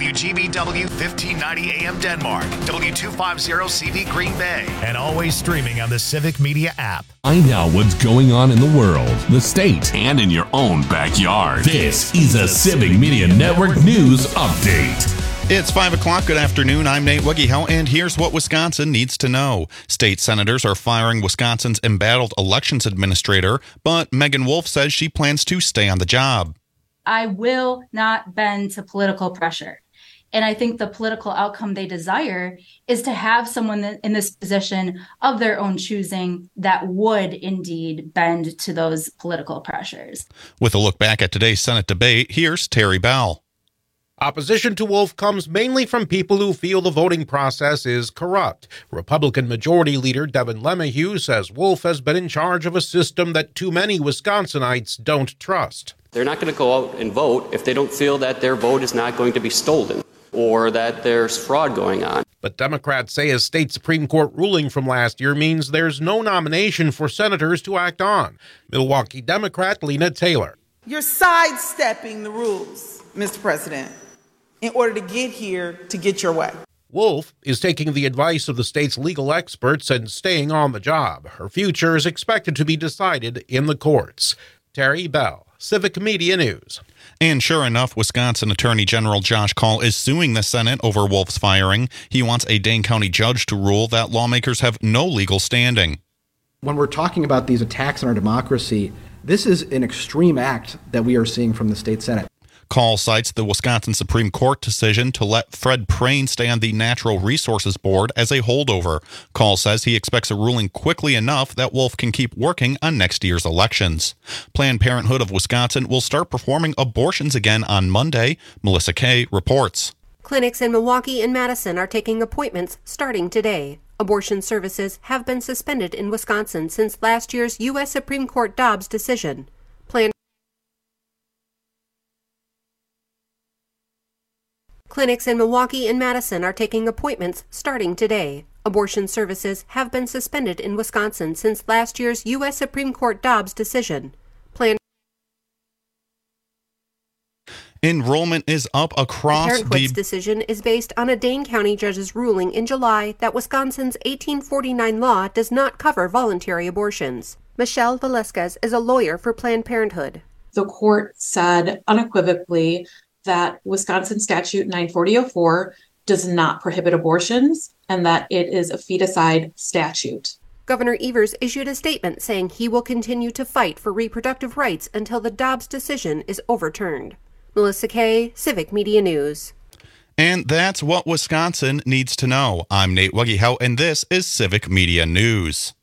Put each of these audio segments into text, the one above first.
WGBW 1590 AM Denmark, W250CV Green Bay, and always streaming on the Civic Media app. Find out what's going on in the world, the state, and in your own backyard. This is a Civic Media Network News Update. It's 5 o'clock. Good afternoon. I'm Nate Wiggyhell, and here's what Wisconsin needs to know. State senators are firing Wisconsin's embattled elections administrator, but Megan Wolf says she plans to stay on the job. I will not bend to political pressure. And I think the political outcome they desire is to have someone in this position of their own choosing that would indeed bend to those political pressures. With a look back at today's Senate debate, here's Terry Bell. Opposition to Wolf comes mainly from people who feel the voting process is corrupt. Republican Majority Leader Devin LeMahieu says Wolf has been in charge of a system that too many Wisconsinites don't trust. They're not going to go out and vote if they don't feel that their vote is not going to be stolen or that there's fraud going on. But Democrats say a state Supreme Court ruling from last year means there's no nomination for senators to act on. Milwaukee Democrat Lena Taylor. You're sidestepping the rules, Mr. President, in order to get here to get your way. Wolf is taking the advice of the state's legal experts and staying on the job. Her future is expected to be decided in the courts. Terry Bell, Civic Media News. And sure enough, Wisconsin Attorney General Josh Kaul is suing the Senate over Wolf's firing. He wants a Dane County judge to rule that lawmakers have no legal standing. When we're talking about these attacks on our democracy, this is an extreme act that we are seeing from the state Senate. Kaul cites the Wisconsin Supreme Court decision to let Fred Prane stay on the Natural Resources Board as a holdover. Kaul says he expects a ruling quickly enough that Wolf can keep working on next year's elections. Planned Parenthood of Wisconsin will start performing abortions again on Monday. Melissa Kay reports. Clinics in Milwaukee and Madison are taking appointments starting today. Abortion services have been suspended in Wisconsin since last year's U.S. Supreme Court Dobbs decision. Clinics in Milwaukee and Madison are taking appointments starting today. Abortion services have been suspended in Wisconsin since last year's U.S. Supreme Court Dobbs decision. Enrollment is up across Parenthood's decision is based on a Dane County judge's ruling in July that Wisconsin's 1849 law does not cover voluntary abortions. Michelle Velasquez is a lawyer for Planned Parenthood. The court said unequivocally that Wisconsin statute 940-04 does not prohibit abortions and that it is a feticide statute. Governor Evers issued a statement saying he will continue to fight for reproductive rights until the Dobbs decision is overturned. Melissa Kay, Civic Media News. And that's what Wisconsin needs to know. I'm Nate Wiggyhell, and this is Civic Media News.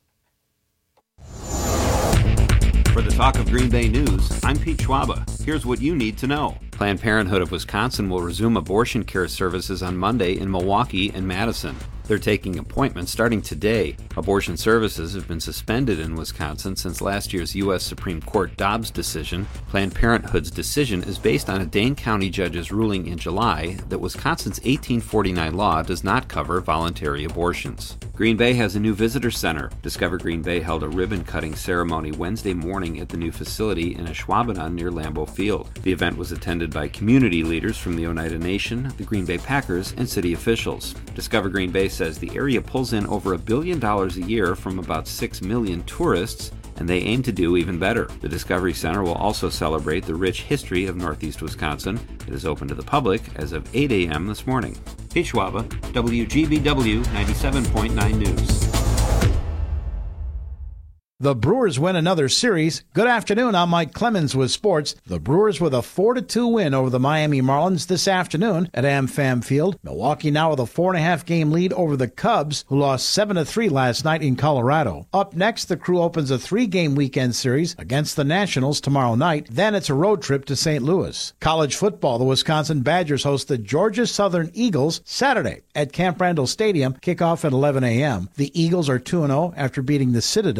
For the Talk of Green Bay News, I'm Pete Schwaba. Here's what you need to know. Planned Parenthood of Wisconsin will resume abortion care services on Monday in Milwaukee and Madison. They're taking appointments starting today. Abortion services have been suspended in Wisconsin since last year's U.S. Supreme Court Dobbs decision. Planned Parenthood's decision is based on a Dane County judge's ruling in July that Wisconsin's 1849 law does not cover voluntary abortions. Green Bay has a new visitor center. Discover Green Bay held a ribbon-cutting ceremony Wednesday morning at the new facility in Ashwaubenon near Lambeau Field. The event was attended by community leaders from the Oneida Nation, the Green Bay Packers, and city officials. Discover Green Bay says the area pulls in over $1 billion a year from about 6 million tourists, and they aim to do even better. The Discovery Center will also celebrate the rich history of Northeast Wisconsin. It is open to the public as of 8 a.m. this morning. Pete Schwaba, WGBW 97.9 News. The Brewers win another series. Good afternoon, I'm Mike Clemens with sports. The Brewers with a 4-2 win over the Miami Marlins this afternoon at AmFam Field. Milwaukee now with a 4.5 game lead over the Cubs, who lost 7-3 last night in Colorado. Up next, the Crew opens a 3-game weekend series against the Nationals tomorrow night. Then it's a road trip to St. Louis. College football, the Wisconsin Badgers host the Georgia Southern Eagles Saturday at Camp Randall Stadium. Kickoff at 11 a.m. The Eagles are 2-0 after beating the Citadel, and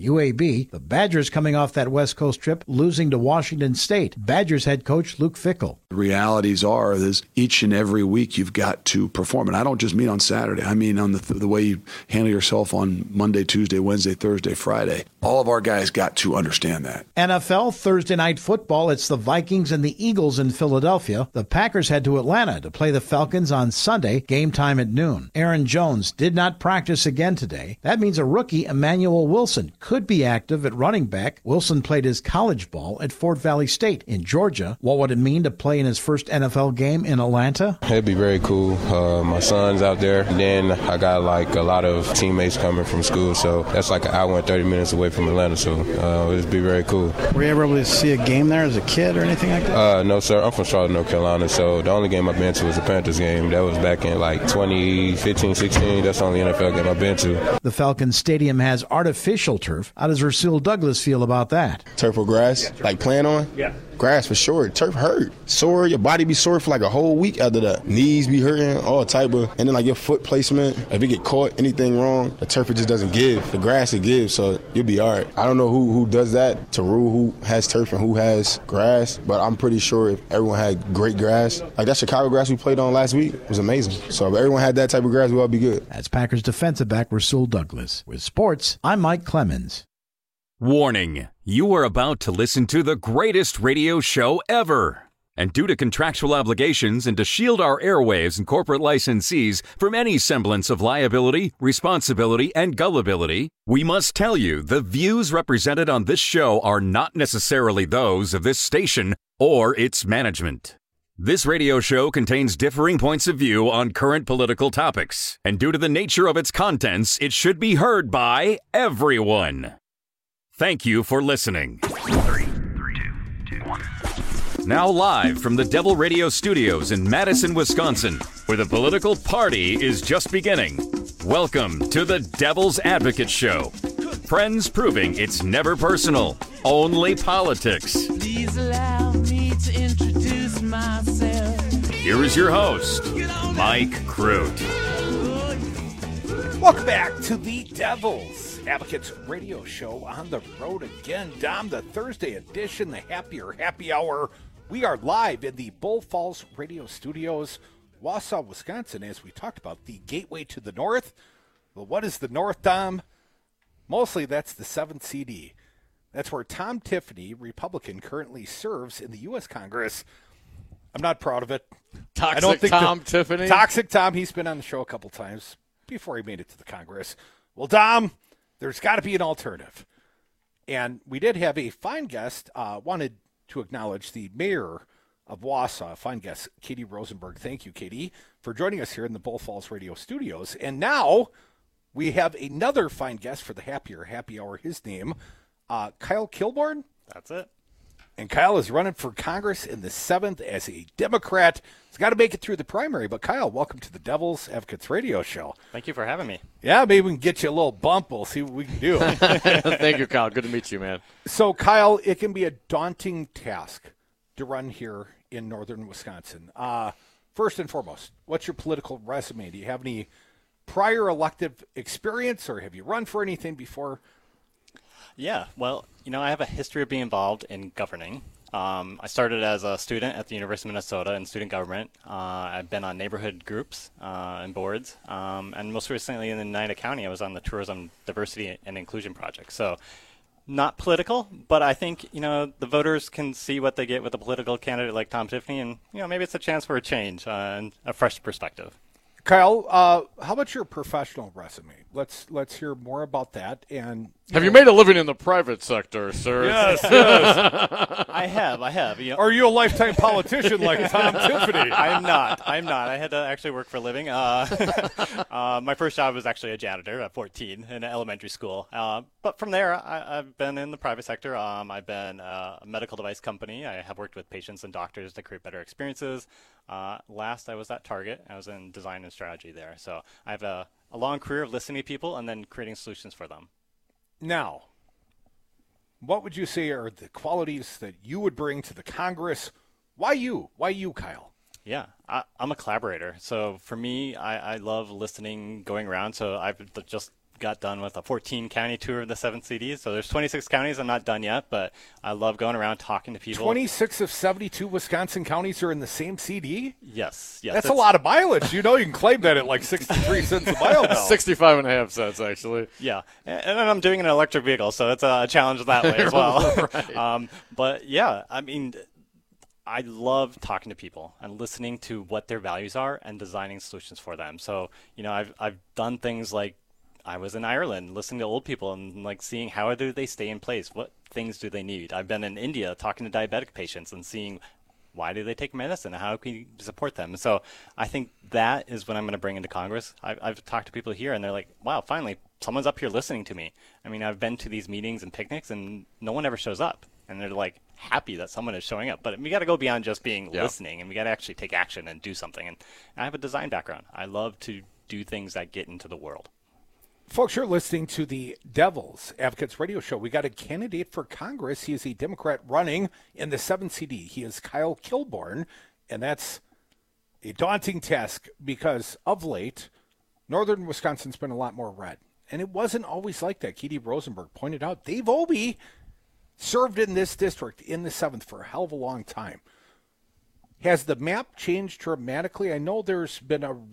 UAB, the Badgers coming off that West Coast trip, losing to Washington State. Badgers head coach Luke Fickell. The realities are is each and every week you've got to perform. And I don't just mean on Saturday. I mean on the way you handle yourself on Monday, Tuesday, Wednesday, Thursday, Friday. All of our guys got to understand that. NFL Thursday Night Football. It's the Vikings and the Eagles in Philadelphia. The Packers head to Atlanta to play the Falcons on Sunday, game time at noon. Aaron Jones did not practice again today. That means a rookie, Emmanuel Wilson, could be active at running back. Wilson played his college ball at Fort Valley State in Georgia. What would it mean to play in his first NFL game in Atlanta? It'd be very cool. My son's out there. Then I got like a lot of teammates coming from school, so that's like an hour and 30 minutes away from Atlanta, so it'd be very cool. Were you ever able to see a game there as a kid or anything like that? No, sir. I'm from Charlotte, North Carolina, so the only game I've been to was the Panthers game. That was back in like 2015, 16. That's the only NFL game I've been to. The Falcons Stadium has artificial turf. How does Rasul Douglas feel about that? Turf or grass? Like playing on? Yeah. Grass for sure. Turf hurt. Sore. Your body be sore for like a whole week after that. Knees be hurting, all type of. And then like your foot placement, if it get caught, anything wrong, the turf it just doesn't give. The grass it gives, so you'll be all right. I don't know who does that to rule who has turf and who has grass, but I'm pretty sure if everyone had great grass, like that Chicago grass we played on last week was amazing. So if everyone had that type of grass, we'd all be good. That's Packers defensive back Rasul Douglas. With sports, I'm Mike Clemens. Warning, you are about to listen to the greatest radio show ever. And due to contractual obligations and to shield our airwaves and corporate licensees from any semblance of liability, responsibility, and gullibility, we must tell you the views represented on this show are not necessarily those of this station or its management. This radio show contains differing points of view on current political topics, and due to the nature of its contents, it should be heard by everyone. Thank you for listening. 3, 2, 1. Now live from the Devil Radio Studios in Madison, Wisconsin, where the political party is just beginning. Welcome to the Devil's Advocate Show. Friends proving it's never personal, only politics. Please allow me to introduce myself. Here is your host, Mike Crute. Welcome back to the Devil's Advocates Radio Show on the road again. Dom, the Thursday edition, the Happier Happy Hour. We are live in the Bull Falls Radio Studios, Wausau, Wisconsin, as we talked about, the gateway to the north. Well, what is the north, Dom? Mostly that's the 7th CD. That's where Tom Tiffany, Republican, currently serves in the U.S. Congress. I'm not proud of it. Toxic Tiffany? Toxic Tom, he's been on the show a couple times before he made it to the Congress. Well, Dom, there's got to be an alternative. And we did have a fine guest, wanted to acknowledge the mayor of Wausau, fine guest, Katie Rosenberg. Thank you, Katie, for joining us here in the Bull Falls Radio Studios. And now we have another fine guest for the Happier Happy Hour. His name, Kyle Kilborn. That's it. And Kyle is running for Congress in the 7th as a Democrat. He's got to make it through the primary. But, Kyle, welcome to the Devil's Advocates Radio Show. Thank you for having me. Yeah, maybe we can get you a little bump. We'll see what we can do. Thank you, Kyle. Good to meet you, man. So, Kyle, it can be a daunting task to run here in northern Wisconsin. First and foremost, what's your political resume? Do you have any prior elective experience, or have you run for anything before? Yeah, well, I have a history of being involved in governing. I started as a student at the University of Minnesota in student government. I've been on neighborhood groups and boards. And most recently in Oneida County, I was on the Tourism Diversity and Inclusion Project. So not political, but I think, the voters can see what they get with a political candidate like Tom Tiffany. And, maybe it's a chance for a change and a fresh perspective. Kyle, how about your professional resume? Let's hear more about that. And have you made a living in the private sector, sir? Yes. I have. Are you a lifetime politician like Tom Tiffany? I'm not. I had to actually work for a living. My first job was actually a janitor at 14 in an elementary school. But from there, I've been in the private sector. I've been a medical device company. I have worked with patients and doctors to create better experiences. Last, I was at Target. I was in design and strategy there. So I have a long career of listening to people and then creating solutions for them. Now, what would you say are the qualities that you would bring to the Congress? Why you? Why you, Kyle? Yeah, I'm a collaborator. So for me, I love listening, going around. So I've just got done with a 14-county tour of the 7 CDs. So there's 26 counties. I'm not done yet, but I love going around talking to people. 26 of 72 Wisconsin counties are in the same CD? Yes. That's a lot of mileage. You can claim that at like 63 cents a mile now. 65.5 cents, actually. Yeah. And I'm doing an electric vehicle, so it's a challenge that way as well. Right. But yeah, I mean, I love talking to people and listening to what their values are and designing solutions for them. So, I've done things like I was in Ireland listening to old people and like seeing how do they stay in place? What things do they need? I've been in India talking to diabetic patients and seeing why do they take medicine and how can we support them? So I think that is what I'm going to bring into Congress. I've talked to people here and they're like, wow, finally someone's up here listening to me. I mean, I've been to these meetings and picnics and no one ever shows up. And they're like happy that someone is showing up. But we got to go beyond just being listening, and we got to actually take action and do something. And I have a design background. I love to do things that get into the world. Folks, you're listening to the Devil's Advocates Radio Show. We got a candidate for Congress. He is a Democrat running in the 7 CD. He is Kyle Kilborn, and that's a daunting task because of late, northern Wisconsin's been a lot more red. And it wasn't always like that. Katie Rosenberg pointed out Dave Obey served in this district in the 7th for a hell of a long time. Has the map changed dramatically? I know there's been a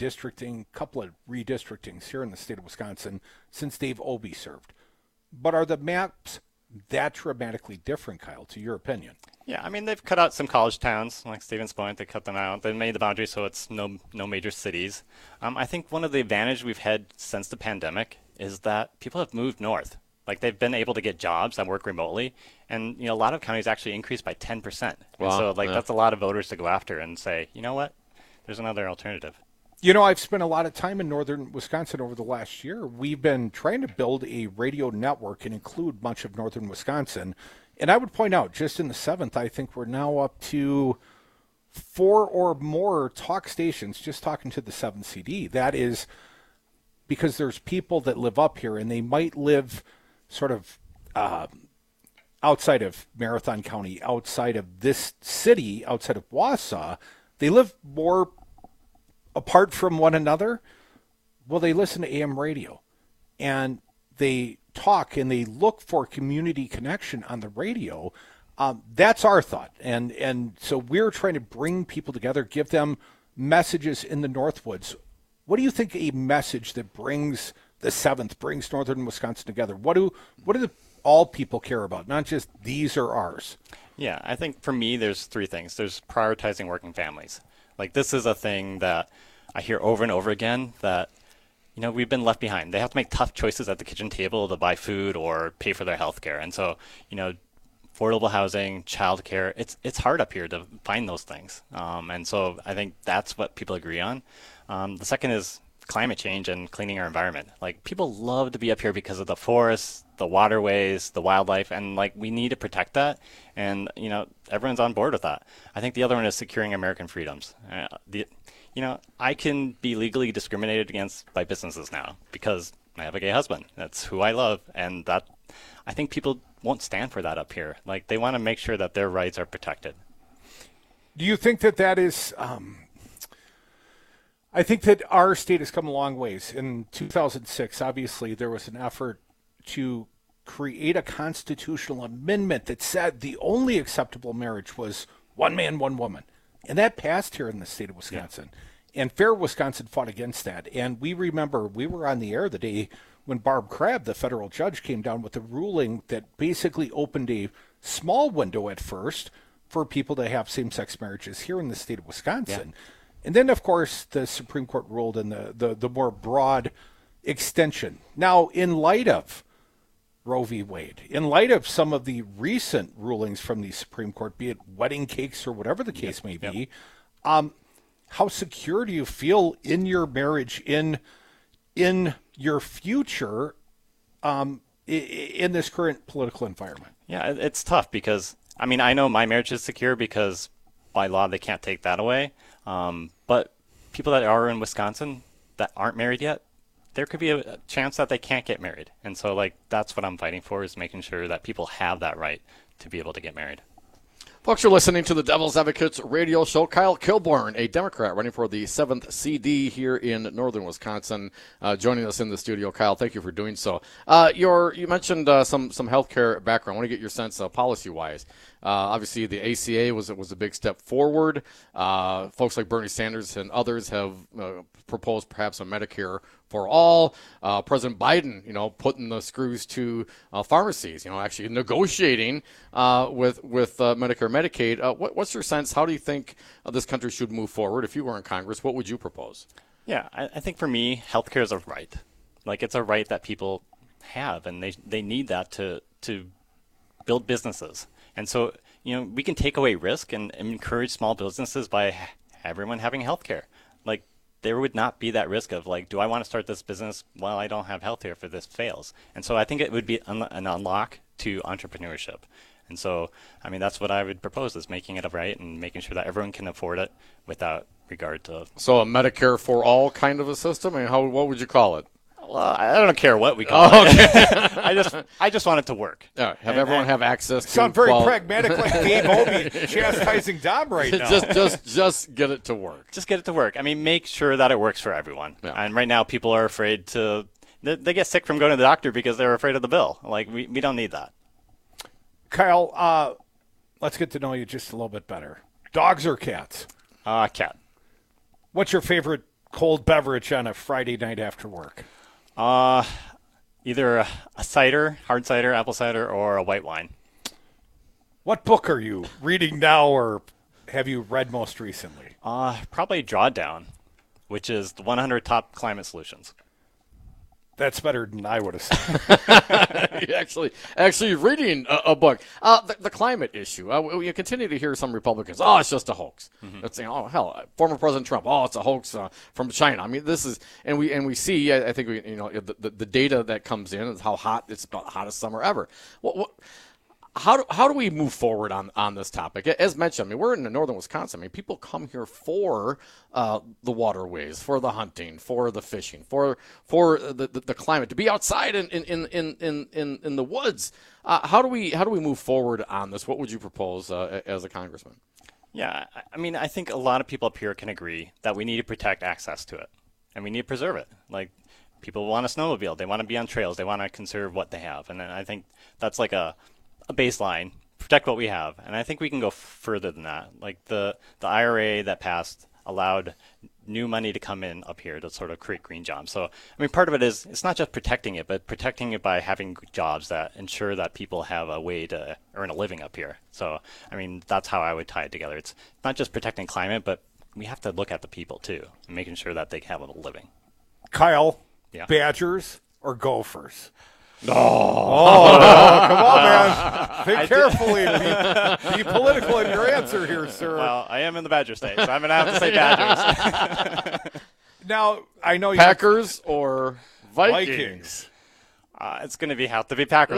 couple of redistrictings here in the state of Wisconsin since Dave Obey served. But are the maps that dramatically different, Kyle, to your opinion? Yeah, I mean, they've cut out some college towns, like Stevens Point. They cut them out. They made the boundary so it's no major cities. I think one of the advantages we've had since the pandemic is that people have moved north. Like, they've been able to get jobs that work remotely. And, a lot of counties actually increased by 10%. Wow. So, that's a lot of voters to go after and say, you know what? There's another alternative. I've spent a lot of time in northern Wisconsin over the last year. We've been trying to build a radio network and include much of northern Wisconsin. And I would point out, just in the 7th, I think we're now up to 4 or more talk stations just talking to the 7 CD. That is because there's people that live up here, and they might live sort of outside of Marathon County, outside of this city, outside of Wausau. They live more apart from one another. Well, they listen to AM radio, and they talk, and they look for community connection on the radio. That's our thought. And so we're trying to bring people together, give them messages in the Northwoods. What do you think a message that brings the 7th, brings northern Wisconsin together? What do all people care about, not just these are ours? Yeah, I think for me, there's 3 things. There's prioritizing working families. Like, this is a thing that I hear over and over again that, we've been left behind. They have to make tough choices at the kitchen table to buy food or pay for their health care. And so, affordable housing, childcare, it's hard up here to find those things. And so I think that's what people agree on. The second is climate change and cleaning our environment. Like, people love to be up here because of the forests, the waterways, the wildlife, and we need to protect that. And, everyone's on board with that. I think the other one is securing American freedoms. I can be legally discriminated against by businesses now because I have a gay husband. That's who I love. And that, I think people won't stand for that up here. Like, they want to make sure that their rights are protected. Do you think that is, I think that our state has come a long ways. In 2006, obviously, there was an effort to create a constitutional amendment that said the only acceptable marriage was one man, one woman. And that passed here in the state of Wisconsin. Yeah. And Fair Wisconsin fought against that. And we remember we were on the air the day when Barb Crabb, the federal judge, came down with a ruling that basically opened a small window at first for people to have same-sex marriages here in the state of Wisconsin. Yeah. And then, of course, the Supreme Court ruled in the more broad extension. Now, in light of Roe v. Wade, in light of some of the recent rulings from the Supreme Court, be it wedding cakes or whatever the case may be, how secure do you feel in your marriage, in your future, in this current political environment? Yeah, it's tough because, I know my marriage is secure because by law they can't take that away. But people that are in Wisconsin that aren't married yet, there could be a chance that they can't get married. And so, that's what I'm fighting for, is making sure that people have that right to be able to get married. Folks, you're listening to the Devil's Advocates radio show. Kyle Kilborn, a Democrat running for the 7th CD here in northern Wisconsin, joining us in the studio. Kyle, thank you for doing so. You mentioned some healthcare background. I want to get your sense policy-wise. Obviously, the ACA was a big step forward. Folks like Bernie Sanders and others have proposed perhaps a Medicare for all. President Biden, putting the screws to pharmacies, actually negotiating with Medicare, Medicaid. What's your sense? How do you think this country should move forward? If you were in Congress, what would you propose? Yeah, I think for me, healthcare is a right. Like, it's a right that people have, and they need that to build businesses. And so, we can take away risk and encourage small businesses by everyone having healthcare. Like, there would not be that risk of, like, do I want to start this business while I don't have healthcare if this fails? And so I think it would be an unlock to entrepreneurship. And so, that's what I would propose, is making it a right and making sure that everyone can afford it without regard to... So a Medicare for all kind of a system? What would you call it? Well, I don't care what we call it. I just want it to work. Yeah, everyone have access to... Sound very pragmatic, like Dave Obey chastising Dom right now. Just get it to work. Just get it to work. Make sure that it works for everyone. Yeah. And right now, people are afraid to... They get sick from going to the doctor because they're afraid of the bill. Like, we don't need that. Kyle, let's get to know you just a little bit better. Dogs or cats? Cat. What's your favorite cold beverage on a Friday night after work? Either a cider, hard cider, apple cider, or a white wine. What book are you reading now, or have you read most recently? Probably Drawdown, which is the 100 top climate solutions. That's better than I would have said. actually reading a book. The climate issue. You continue to hear some Republicans, it's just a hoax. Mm-hmm. It's saying, former President Trump, it's a hoax from China. This is, and we see. I think the data that comes in is how hot it's about the hottest summer ever. How do we move forward on this topic? As mentioned, we're in northern Wisconsin. People come here for the waterways, for the hunting, for the fishing, for the climate, to be outside in the woods. How do we move forward on this? What would you propose as a congressman? Yeah, I think a lot of people up here can agree that we need to protect access to it, and we need to preserve it. Like, people want to snowmobile, they want to be on trails, they want to conserve what they have, and I think that's like a baseline, protect what we have. And I think we can go further than that. Like the IRA that passed allowed new money to come in up here to sort of create green jobs. So, part of it is, it's not just protecting it, but protecting it by having jobs that ensure that people have a way to earn a living up here. So, that's how I would tie it together. It's not just protecting climate, but we have to look at the people too, and making sure that they have a living. Kyle, yeah. Badgers or Gophers? No. Come on, man. Think carefully. Be political in your answer here, sir. Well, I am in the Badger state, so I'm going to have to say Badgers. Now, I know Packers or Vikings? It's going to have to be Packers.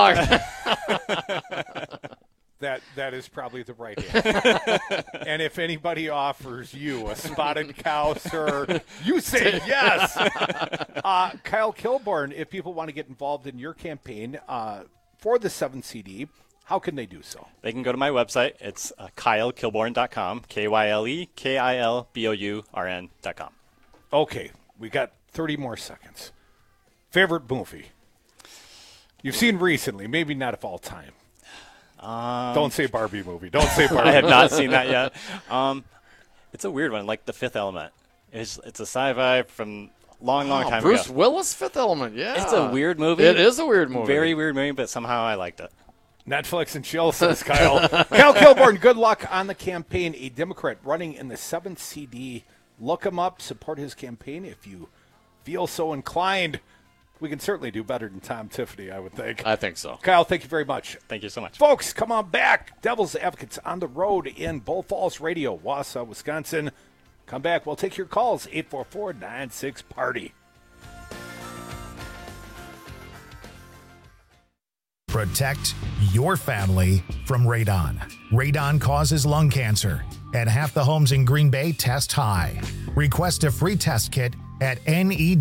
That is probably the right answer. And if anybody offers you a spotted cow, sir, you say yes. Kyle Kilborn, if people want to get involved in your campaign for the 7th CD, how can they do so? They can go to my website. It's KyleKilborn.com, KyleKilbourn.com. Okay, we got 30 more seconds. Favorite movie you've seen recently, maybe not of all time. Don't say Barbie movie. Don't say Barbie. I have not seen that yet. It's a weird one, like The Fifth Element. It's a sci-fi from long time ago. Bruce Willis, Fifth Element, yeah. It's a weird movie. It is a weird movie. Very weird movie, but somehow I liked it. Netflix and chill, says Kyle. Kyle Kilborn, good luck on the campaign. A Democrat running in the 7th CD. Look him up. Support his campaign if you feel so inclined. We can certainly do better than Tom Tiffany, I would think. I think so. Kyle, thank you very much. Thank you so much. Folks, come on back. Devil's Advocates on the road in Bull Falls Radio, Wausau, Wisconsin. Come back. We'll take your calls, 844-96-PARTY. Protect your family from radon. Radon causes lung cancer, and half the homes in Green Bay test high. Request a free test kit at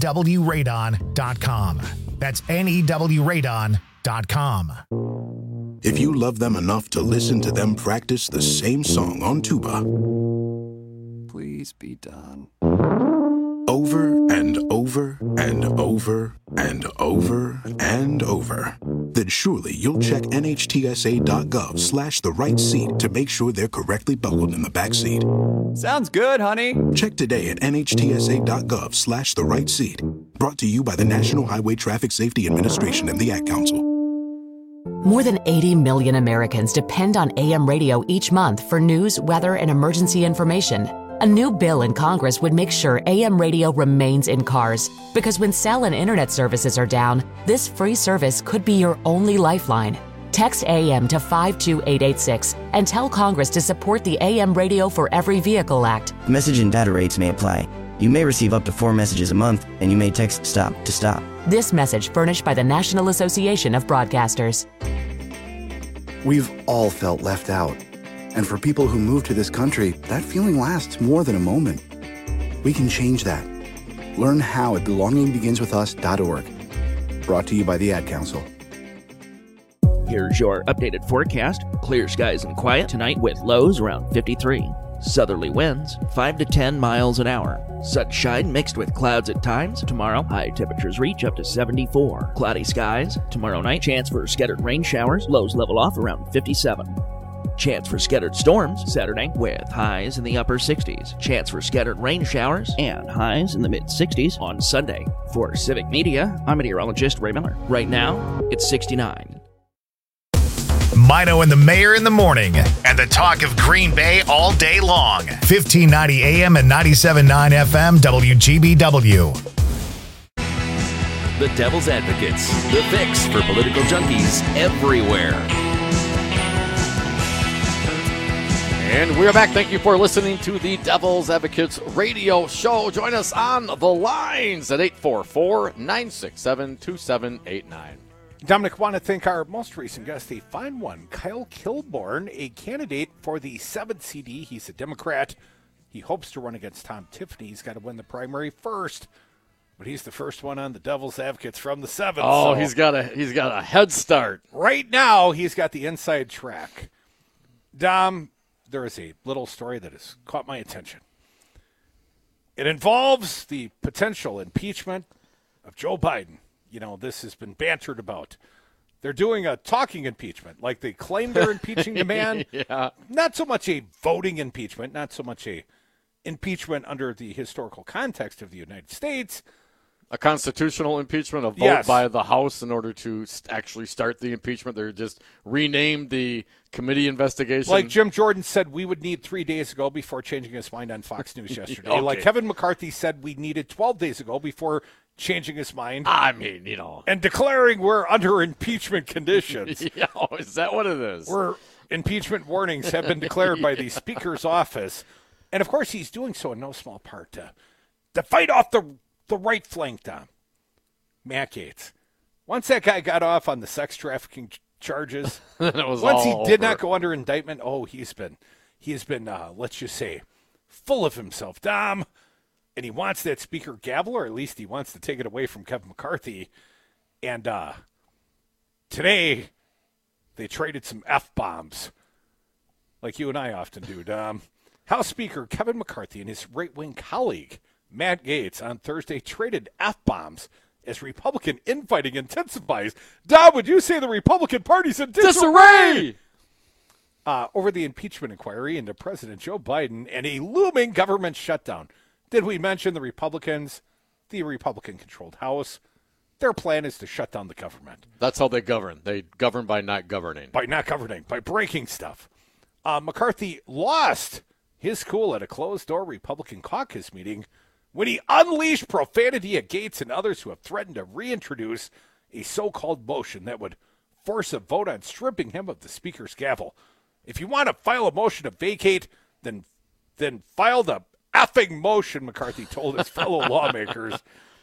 newradon.com. That's newradon.com. if you love them enough to listen to them practice the same song on tuba. Please be done. Over and over and over and over and over. Then surely you'll check nhtsa.gov/the right seat to make sure they're correctly buckled in the back seat. Sounds good, honey. Check today at nhtsa.gov/the right seat. Brought to you by the National Highway Traffic Safety Administration and the Ad Council. More than 80 million Americans depend on AM radio each month for news, weather, and emergency information. A new bill in Congress would make sure AM radio remains in cars, because when cell and internet services are down, this free service could be your only lifeline. Text AM to 52886 and tell Congress to support the AM Radio for Every Vehicle Act. Message and data rates may apply. You may receive up to 4 messages a month, and you may text STOP to stop. This message furnished by the National Association of Broadcasters. We've all felt left out. And for people who move to this country, that feeling lasts more than a moment. We can change that. Learn how at belongingbeginswithus.org. Brought to you by the Ad Council. Here's your updated forecast. Clear skies and quiet tonight with lows around 53. Southerly winds 5 to 10 miles an hour. Sunshine mixed with clouds at times. Tomorrow, high temperatures reach up to 74. Cloudy skies. Tomorrow night, chance for scattered rain showers. Lows level off around 57. Chance for scattered storms Saturday with highs in the upper 60s. Chance for scattered rain showers and highs in the mid-60s on Sunday. For Civic Media, I'm meteorologist Ray Miller. Right now, it's 69. Mino and the Mayor in the morning, and the talk of Green Bay all day long. 1590 AM and 97.9 FM WGBW. The Devil's Advocates, the fix for political junkies everywhere. And we're back. Thank you for listening to the Devil's Advocates radio show. Join us on the lines at 844-967-2789. Dominic, want to thank our most recent guest, a fine one, Kyle Kilborn, a candidate for the 7th CD. He's a Democrat. He hopes to run against Tom Tiffany. He's got to win the primary first, but he's the first one on the Devil's Advocates from the 7th. Oh, so he's got a head start. Right now, he's got the inside track. Dom, there is a little story that has caught my attention. It involves the potential impeachment of Joe Biden. You know, this has been bantered about. They're doing a talking impeachment, like they claim they're impeaching the man. Yeah. Not so much a voting impeachment, not so much a impeachment under the historical context of the United States. A constitutional impeachment, a vote by the House in order to actually start the impeachment. They're just renamed the committee investigation. Like Jim Jordan said we would need 3 days ago before changing his mind on Fox News yesterday. Okay. Like Kevin McCarthy said we needed 12 days ago before changing his mind. I mean, you know. And declaring we're under impeachment conditions. Yeah, is that what it is? Impeachment warnings have been declared by the Speaker's office. And, of course, he's doing so in no small part to fight off the right flank, Tom. Matt Gaetz. Once that guy got off on the sex trafficking charges, once he did not go under indictment, he has been, let's just say, full of himself, Dom. And he wants that Speaker gavel, or at least he wants to take it away from Kevin McCarthy. And today, they traded some F-bombs, like you and I often do, Dom. House Speaker Kevin McCarthy and his right-wing colleague, Matt Gaetz, on Thursday traded F-bombs as Republican infighting intensifies. Dom, would you say the Republican Party's in disarray? Over the impeachment inquiry into President Joe Biden and a looming government shutdown. Did we mention the Republicans, the Republican-controlled House? Their plan is to shut down the government. That's how they govern. They govern by not governing. By breaking stuff. McCarthy lost his cool at a closed-door Republican caucus meeting when he unleashed profanity at Gaetz and others who have threatened to reintroduce a so-called motion that would force a vote on stripping him of the Speaker's gavel. If you want to file a motion to vacate, then file the effing motion, McCarthy told his fellow lawmakers.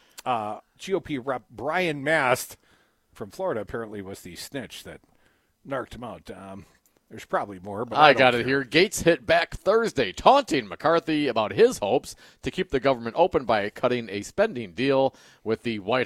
GOP Rep Brian Mast from Florida apparently was the snitch that narked him out. There's probably more, but I got it here. Gaetz hit back Thursday, taunting McCarthy about his hopes to keep the government open by cutting a spending deal with the White House.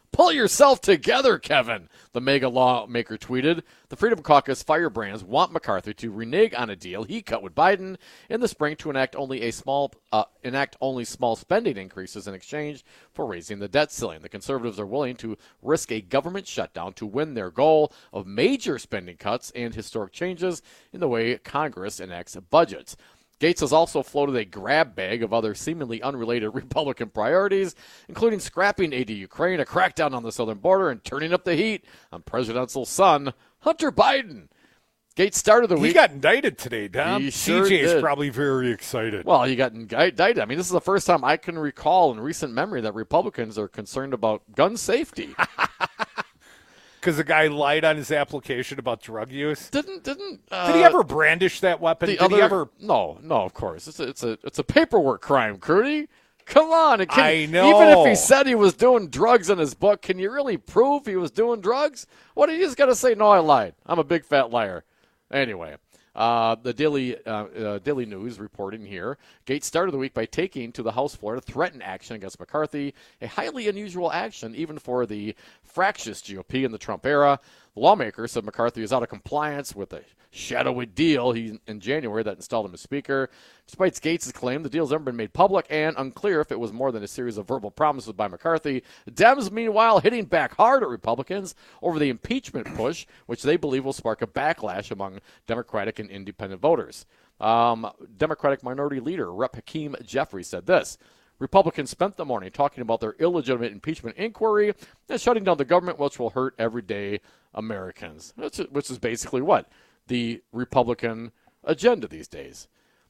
Pull yourself together, Kevin, the mega lawmaker tweeted. The Freedom Caucus firebrands want McCarthy to renege on a deal he cut with Biden in the spring to enact only small spending increases in exchange for raising the debt ceiling. The conservatives are willing to risk a government shutdown to win their goal of major spending cuts and historic changes in the way Congress enacts budgets. Gates has also floated a grab bag of other seemingly unrelated Republican priorities, including scrapping aid to Ukraine, a crackdown on the southern border, and turning up the heat on presidential son, Hunter Biden. Gates started the week. He got indicted today, Dom. Sure CJ is did. probably very excited. Well, he got indicted. I mean, this is the first time I can recall in recent memory that Republicans are concerned about gun safety. Because the guy lied on his application about drug use. Did he ever brandish that weapon? He ever? No, of course. It's a paperwork crime, Crudy. Come on. I know. Even if he said he was doing drugs in his book, can you really prove he was doing drugs? What, you just got to say, no, I lied. I'm a big fat liar. Anyway, the Daily News reporting here, Gates started the week by taking to the House floor to threaten action against McCarthy, a highly unusual action even for the fractious GOP in the Trump era. The lawmaker said McCarthy is out of compliance with a shadowy deal in January that installed him as Speaker. Despite Gates' claim, the deal's never been made public and unclear if it was more than a series of verbal promises by McCarthy. Dems, meanwhile, hitting back hard at Republicans over the impeachment push, which they believe will spark a backlash among Democratic and independent voters. Democratic Minority Leader Rep. Hakeem Jeffries said this: Republicans spent the morning talking about their illegitimate impeachment inquiry and shutting down the government, which will hurt everyday Americans, which is basically what? The Republican agenda these days.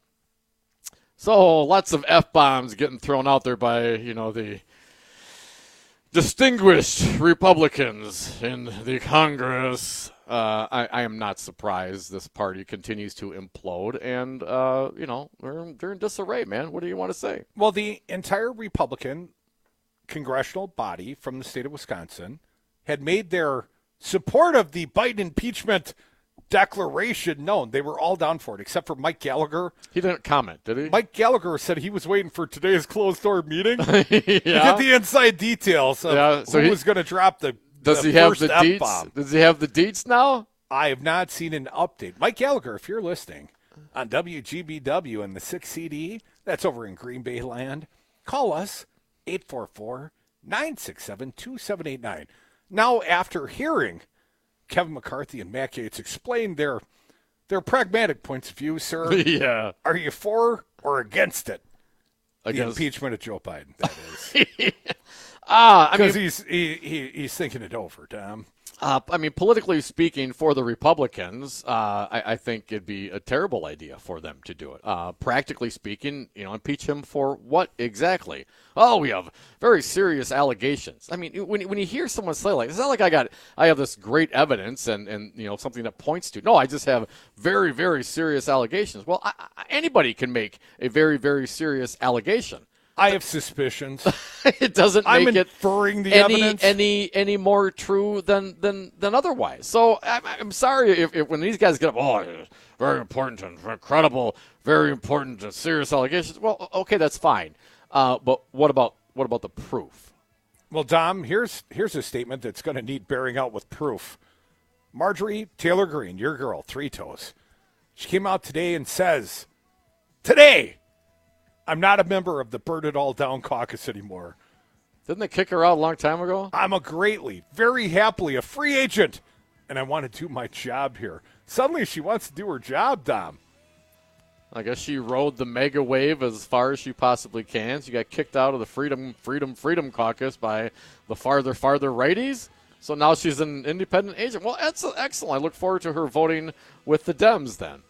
So lots of F-bombs getting thrown out there by, the distinguished Republicans in the Congress. I am not surprised this party continues to implode, and, they're in disarray, man. What do you want to say? Well, the entire Republican congressional body from the state of Wisconsin had made their support of the Biden impeachment declaration known. They were all down for it, except for Mike Gallagher. He didn't comment, did he? Mike Gallagher said he was waiting for today's closed-door meeting to get the inside details of who was going to drop the Does he have the deets? Does he have the deets now? I have not seen an update. Mike Gallagher, if you're listening on WGBW and the 6 CD, that's over in Green Bay land, call us 844-967-2789. Now, after hearing Kevin McCarthy and Matt Gaetz explain their pragmatic points of view, sir, yeah, are you for or against it? The impeachment of Joe Biden, that is. Because he's thinking it over, Tom. Politically speaking, for the Republicans, I think it'd be a terrible idea for them to do it. Practically speaking, impeach him for what exactly? Oh, we have very serious allegations. I mean, when you hear someone say like, it's not like I have this great evidence and something that points to. No, I just have very, very serious allegations. Well, anybody can make a very, very serious allegation. I have suspicions. It doesn't make I'm inferring the evidence any more true than otherwise. So I'm sorry if when these guys get up, very important and incredible, very important and serious allegations. Well, okay, that's fine. But what about the proof? Well, Dom, here's a statement that's going to need bearing out with proof. Marjorie Taylor Greene, your girl, Three Toes, she came out today and says, today, I'm not a member of the Burn It All Down caucus anymore. Didn't they kick her out a long time ago? I'm very happily a free agent, and I want to do my job here. Suddenly she wants to do her job, Dom. I guess she rode the mega wave as far as she possibly can. She got kicked out of the Freedom caucus by the farther righties. So now she's an independent agent. Well, that's excellent. I look forward to her voting with the Dems then.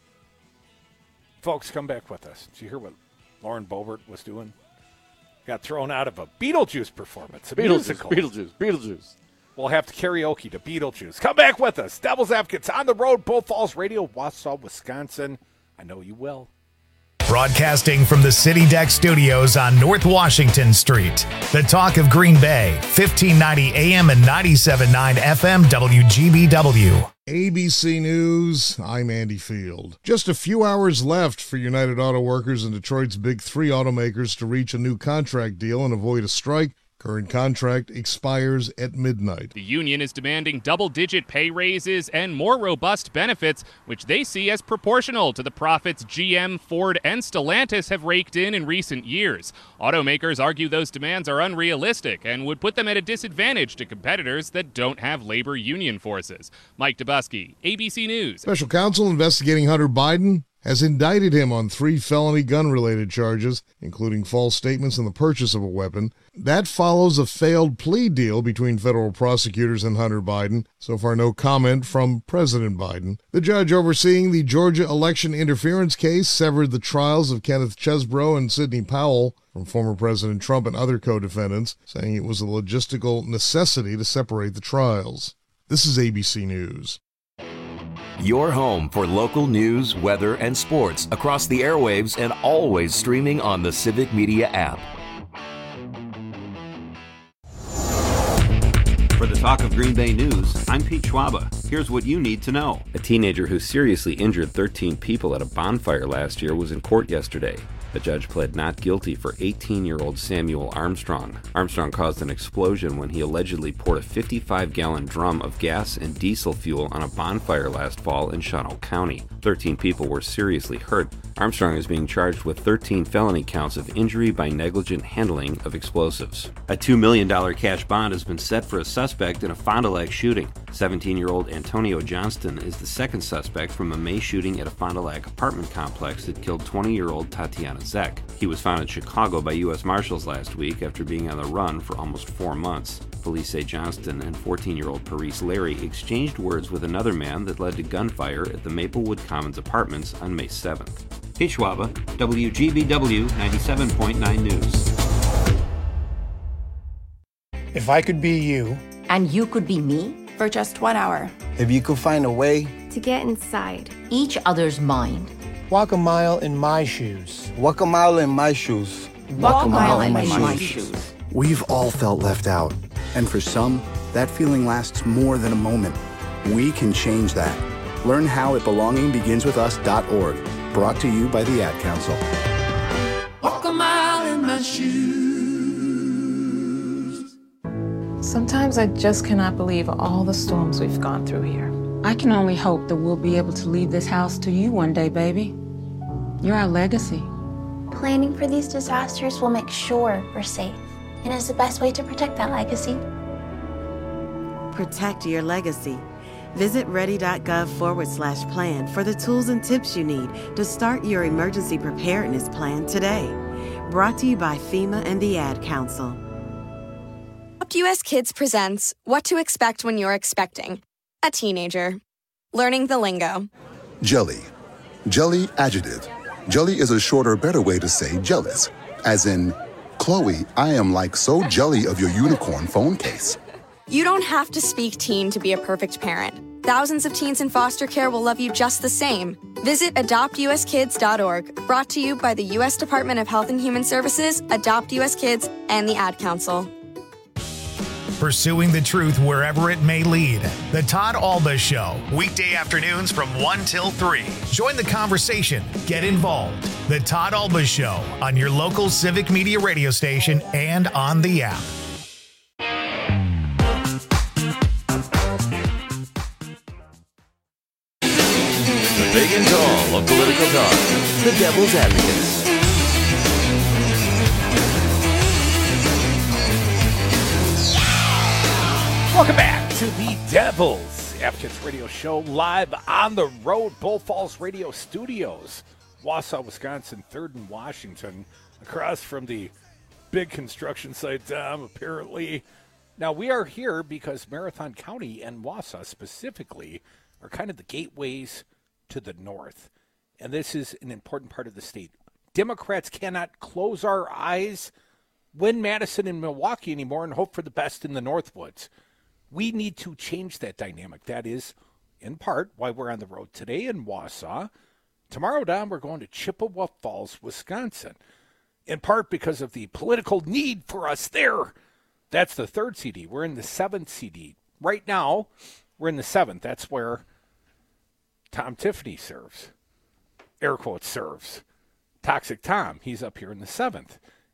Folks, come back with us. Did you hear what Lauren Boebert was doing? Got thrown out of a Beetlejuice performance. Beetlejuice. We'll have to karaoke to Beetlejuice. Come back with us. Devil's Advocates on the road, Bull Falls Radio, Wausau, Wisconsin. I know you will. Broadcasting from the City Deck Studios on North Washington Street. The talk of Green Bay, 1590 AM and 97.9 FM WGBW. ABC News, I'm Andy Field. Just a few hours left for United Auto Workers and Detroit's big three automakers to reach a new contract deal and avoid a strike. Current contract expires at midnight. The union is demanding double-digit pay raises and more robust benefits, which they see as proportional to the profits GM, Ford, and Stellantis have raked in recent years. Automakers argue those demands are unrealistic and would put them at a disadvantage to competitors that don't have labor union forces. Mike Dubusky, ABC News. Special counsel investigating Hunter Biden has indicted him on 3 felony gun-related charges, including false statements and the purchase of a weapon. That follows a failed plea deal between federal prosecutors and Hunter Biden. So far, no comment from President Biden. The judge overseeing the Georgia election interference case severed the trials of Kenneth Chesebro and Sidney Powell from former President Trump and other co-defendants, saying it was a logistical necessity to separate the trials. This is ABC News. Your home for local news, weather, and sports across the airwaves and always streaming on the Civic Media app. For the Talk of Green Bay News, I'm Pete Schwaba. Here's what you need to know. A teenager who seriously injured 13 people at a bonfire last year was in court yesterday. The judge pled not guilty for 18-year-old Samuel Armstrong. Armstrong caused an explosion when he allegedly poured a 55-gallon drum of gas and diesel fuel on a bonfire last fall in Shawano County. 13 people were seriously hurt. Armstrong is being charged with 13 felony counts of injury by negligent handling of explosives. A $2 million cash bond has been set for a suspect in a Fond du Lac shooting. 17-year-old Antonio Johnston is the second suspect from a May shooting at a Fond du Lac apartment complex that killed 20-year-old Tatiana Zek. He was found in Chicago by U.S. Marshals last week after being on the run for almost 4 months. Police say Johnston and 14-year-old Parise Larry exchanged words with another man that led to gunfire at the Maplewood Commons Apartments on May 7th. Pete Schwaba, WGBW 97.9 News. If I could be you, and you could be me, for just 1 hour, if you could find a way to get inside each other's mind, walk a mile in my shoes. Walk a mile in my shoes. Walk a mile in my shoes. We've all felt left out. And for some, that feeling lasts more than a moment. We can change that. Learn how at belongingbeginswithus.org. Brought to you by the Ad Council. Walk a mile in my shoes. Sometimes I just cannot believe all the storms we've gone through here. I can only hope that we'll be able to leave this house to you one day, baby. You're our legacy. Planning for these disasters will make sure we're safe, and is the best way to protect that legacy. Protect your legacy. Visit ready.gov/plan for the tools and tips you need to start your emergency preparedness plan today. Brought to you by FEMA and the Ad Council. US Kids presents What to Expect When You're Expecting a Teenager. Learning the lingo. Jelly. Jelly adjective. Jelly is a shorter, better way to say jealous. As in, Chloe, I am like so jelly of your unicorn phone case. You don't have to speak teen to be a perfect parent. Thousands of teens in foster care will love you just the same. Visit adoptuskids.org. Brought to you by the U.S. Department of Health and Human Services, Adopt U.S. Kids, and the Ad Council. Pursuing the truth wherever it may lead. The Todd Alba Show, weekday afternoons from 1 till 3. Join the conversation. Get involved. The Todd Alba Show on your local Civic Media radio station and on the app. The big and tall of political talk. The Devil's Advocates. Welcome back to the Devil's Advocates Radio Show, live on the road, Bull Falls Radio Studios, Wausau, Wisconsin, 3rd and Washington, across from the big construction site, apparently. Now, we are here because Marathon County and Wausau specifically are kind of the gateways to the north, and this is an important part of the state. Democrats cannot close our eyes, win Madison and Milwaukee anymore, and hope for the best in the Northwoods. We need to change that dynamic. That is, in part, why we're on the road today in Wausau. Tomorrow down, we're going to Chippewa Falls, Wisconsin. In part because of the political need for us there. That's the 3rd CD. We're in the 7th CD. Right now, we're in the 7th. That's where Tom Tiffany serves. Air quotes serves. Toxic Tom, he's up here in the 7th.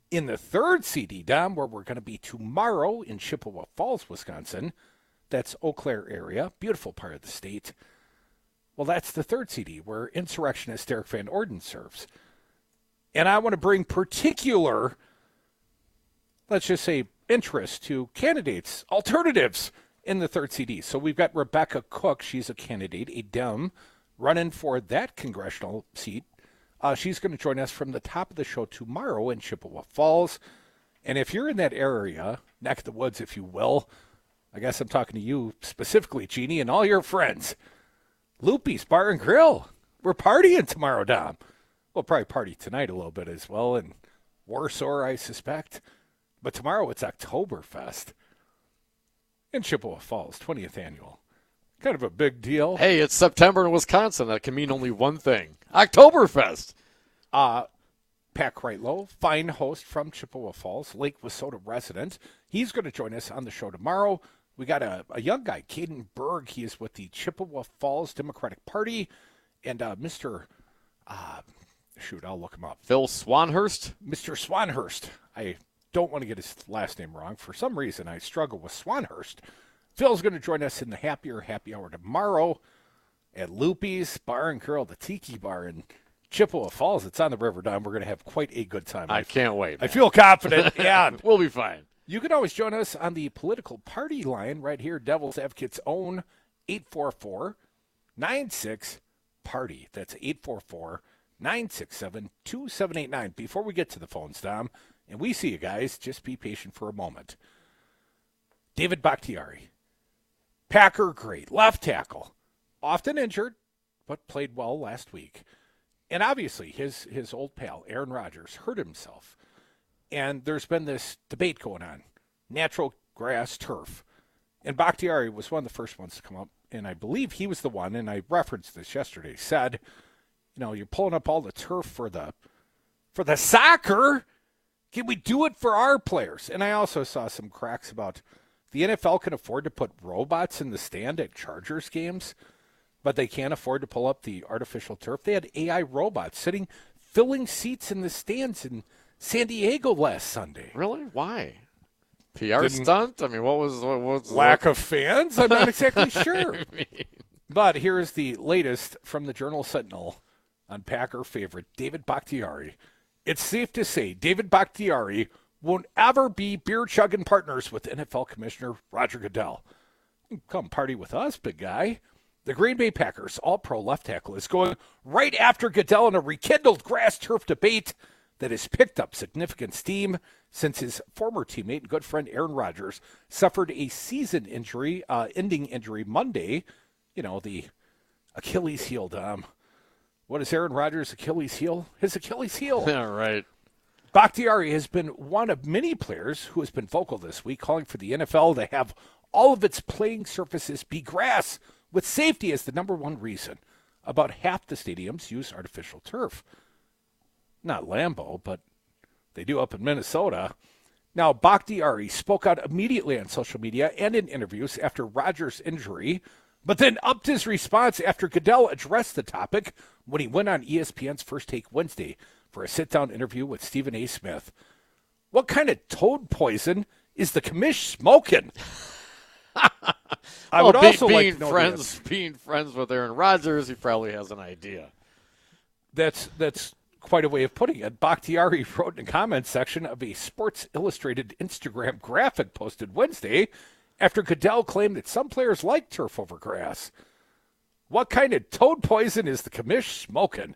In the third CD, Dom, where we're going to be tomorrow in Chippewa Falls, Wisconsin, that's Eau Claire area, beautiful part of the state. Well, that's the third CD where insurrectionist Derek Van Orden serves. And I want to bring particular, let's just say, interest to candidates, alternatives in the third CD. So we've got Rebecca Cook. She's a candidate, a Dem, running for that congressional seat. She's going to join us from the top of the show tomorrow in Chippewa Falls. And if you're in that area, neck of the woods, if you will, I guess I'm talking to you specifically, Jeannie, and all your friends. Loopy's Bar and Grill. We're partying tomorrow, Dom. We'll probably party tonight a little bit as well in Warsaw, I suspect. But tomorrow it's Oktoberfest in Chippewa Falls, 20th annual. Kind of a big deal. Hey, it's September in Wisconsin. That can mean only one thing. Oktoberfest. Pat Kreitlow, fine host from Chippewa Falls, Lake Wissota resident. He's going to join us on the show tomorrow. We got a young guy, Caden Berg. He is with the Chippewa Falls Democratic Party. And Mr. I'll look him up. Phil Swanhurst? Mr. Swanhurst. I don't want to get his last name wrong. For some reason, I struggle with Swanhurst. Phil's going to join us in the Happy Hour tomorrow at Loopy's Bar and Grill, the Tiki Bar in Chippewa Falls. It's on the River Dime. We're going to have quite a good time. I can't wait. I feel confident. And we'll be fine. You can always join us on the political party line right here, Devil's Advocate's own 844-96-PARTY. That's 844-967-2789. Before we get to the phones, Dom, and we see you guys, just be patient for a moment. David Bakhtiari, Packer great, left tackle, often injured, but played well last week. And obviously his old pal, Aaron Rodgers, hurt himself. And there's been this debate going on, natural grass, turf. And Bakhtiari was one of the first ones to come up, and I believe he was the one, and I referenced this yesterday, said, you're pulling up all the turf for the soccer. Can we do it for our players? And I also saw some cracks about the NFL can afford to put robots in the stand at Chargers games, but they can't afford to pull up the artificial turf. They had AI robots filling seats in the stands in San Diego last Sunday. Really? Why? PR stunt? I mean, what was lack of fans? I'm not exactly sure. But here's the latest from the Journal-Sentinel on Packer favorite David Bakhtiari. It's safe to say David Bakhtiari won't ever be beer-chugging partners with NFL Commissioner Roger Goodell. Come party with us, big guy. The Green Bay Packers all-pro left tackle is going right after Goodell in a rekindled grass turf debate that has picked up significant steam since his former teammate and good friend Aaron Rodgers suffered a season injury, ending injury Monday. The Achilles heel, Dom. What is Aaron Rodgers' Achilles heel? His Achilles heel. Yeah, right. Bakhtiari has been one of many players who has been vocal this week, calling for the NFL to have all of its playing surfaces be grass, with safety as the number one reason. About half the stadiums use artificial turf. Not Lambeau, but they do up in Minnesota. Now, Bakhtiari spoke out immediately on social media and in interviews after Rodgers' injury, but then upped his response after Goodell addressed the topic when he went on ESPN's First Take Wednesday for a sit-down interview with Stephen A. Smith. What kind of toad poison is the commish smoking? I would also like to know being friends with Aaron Rodgers, he probably has an idea. That's quite a way of putting it. Bakhtiari wrote in the comments section of a Sports Illustrated Instagram graphic posted Wednesday after Goodell claimed that some players like turf over grass. What kind of toad poison is the commish smoking?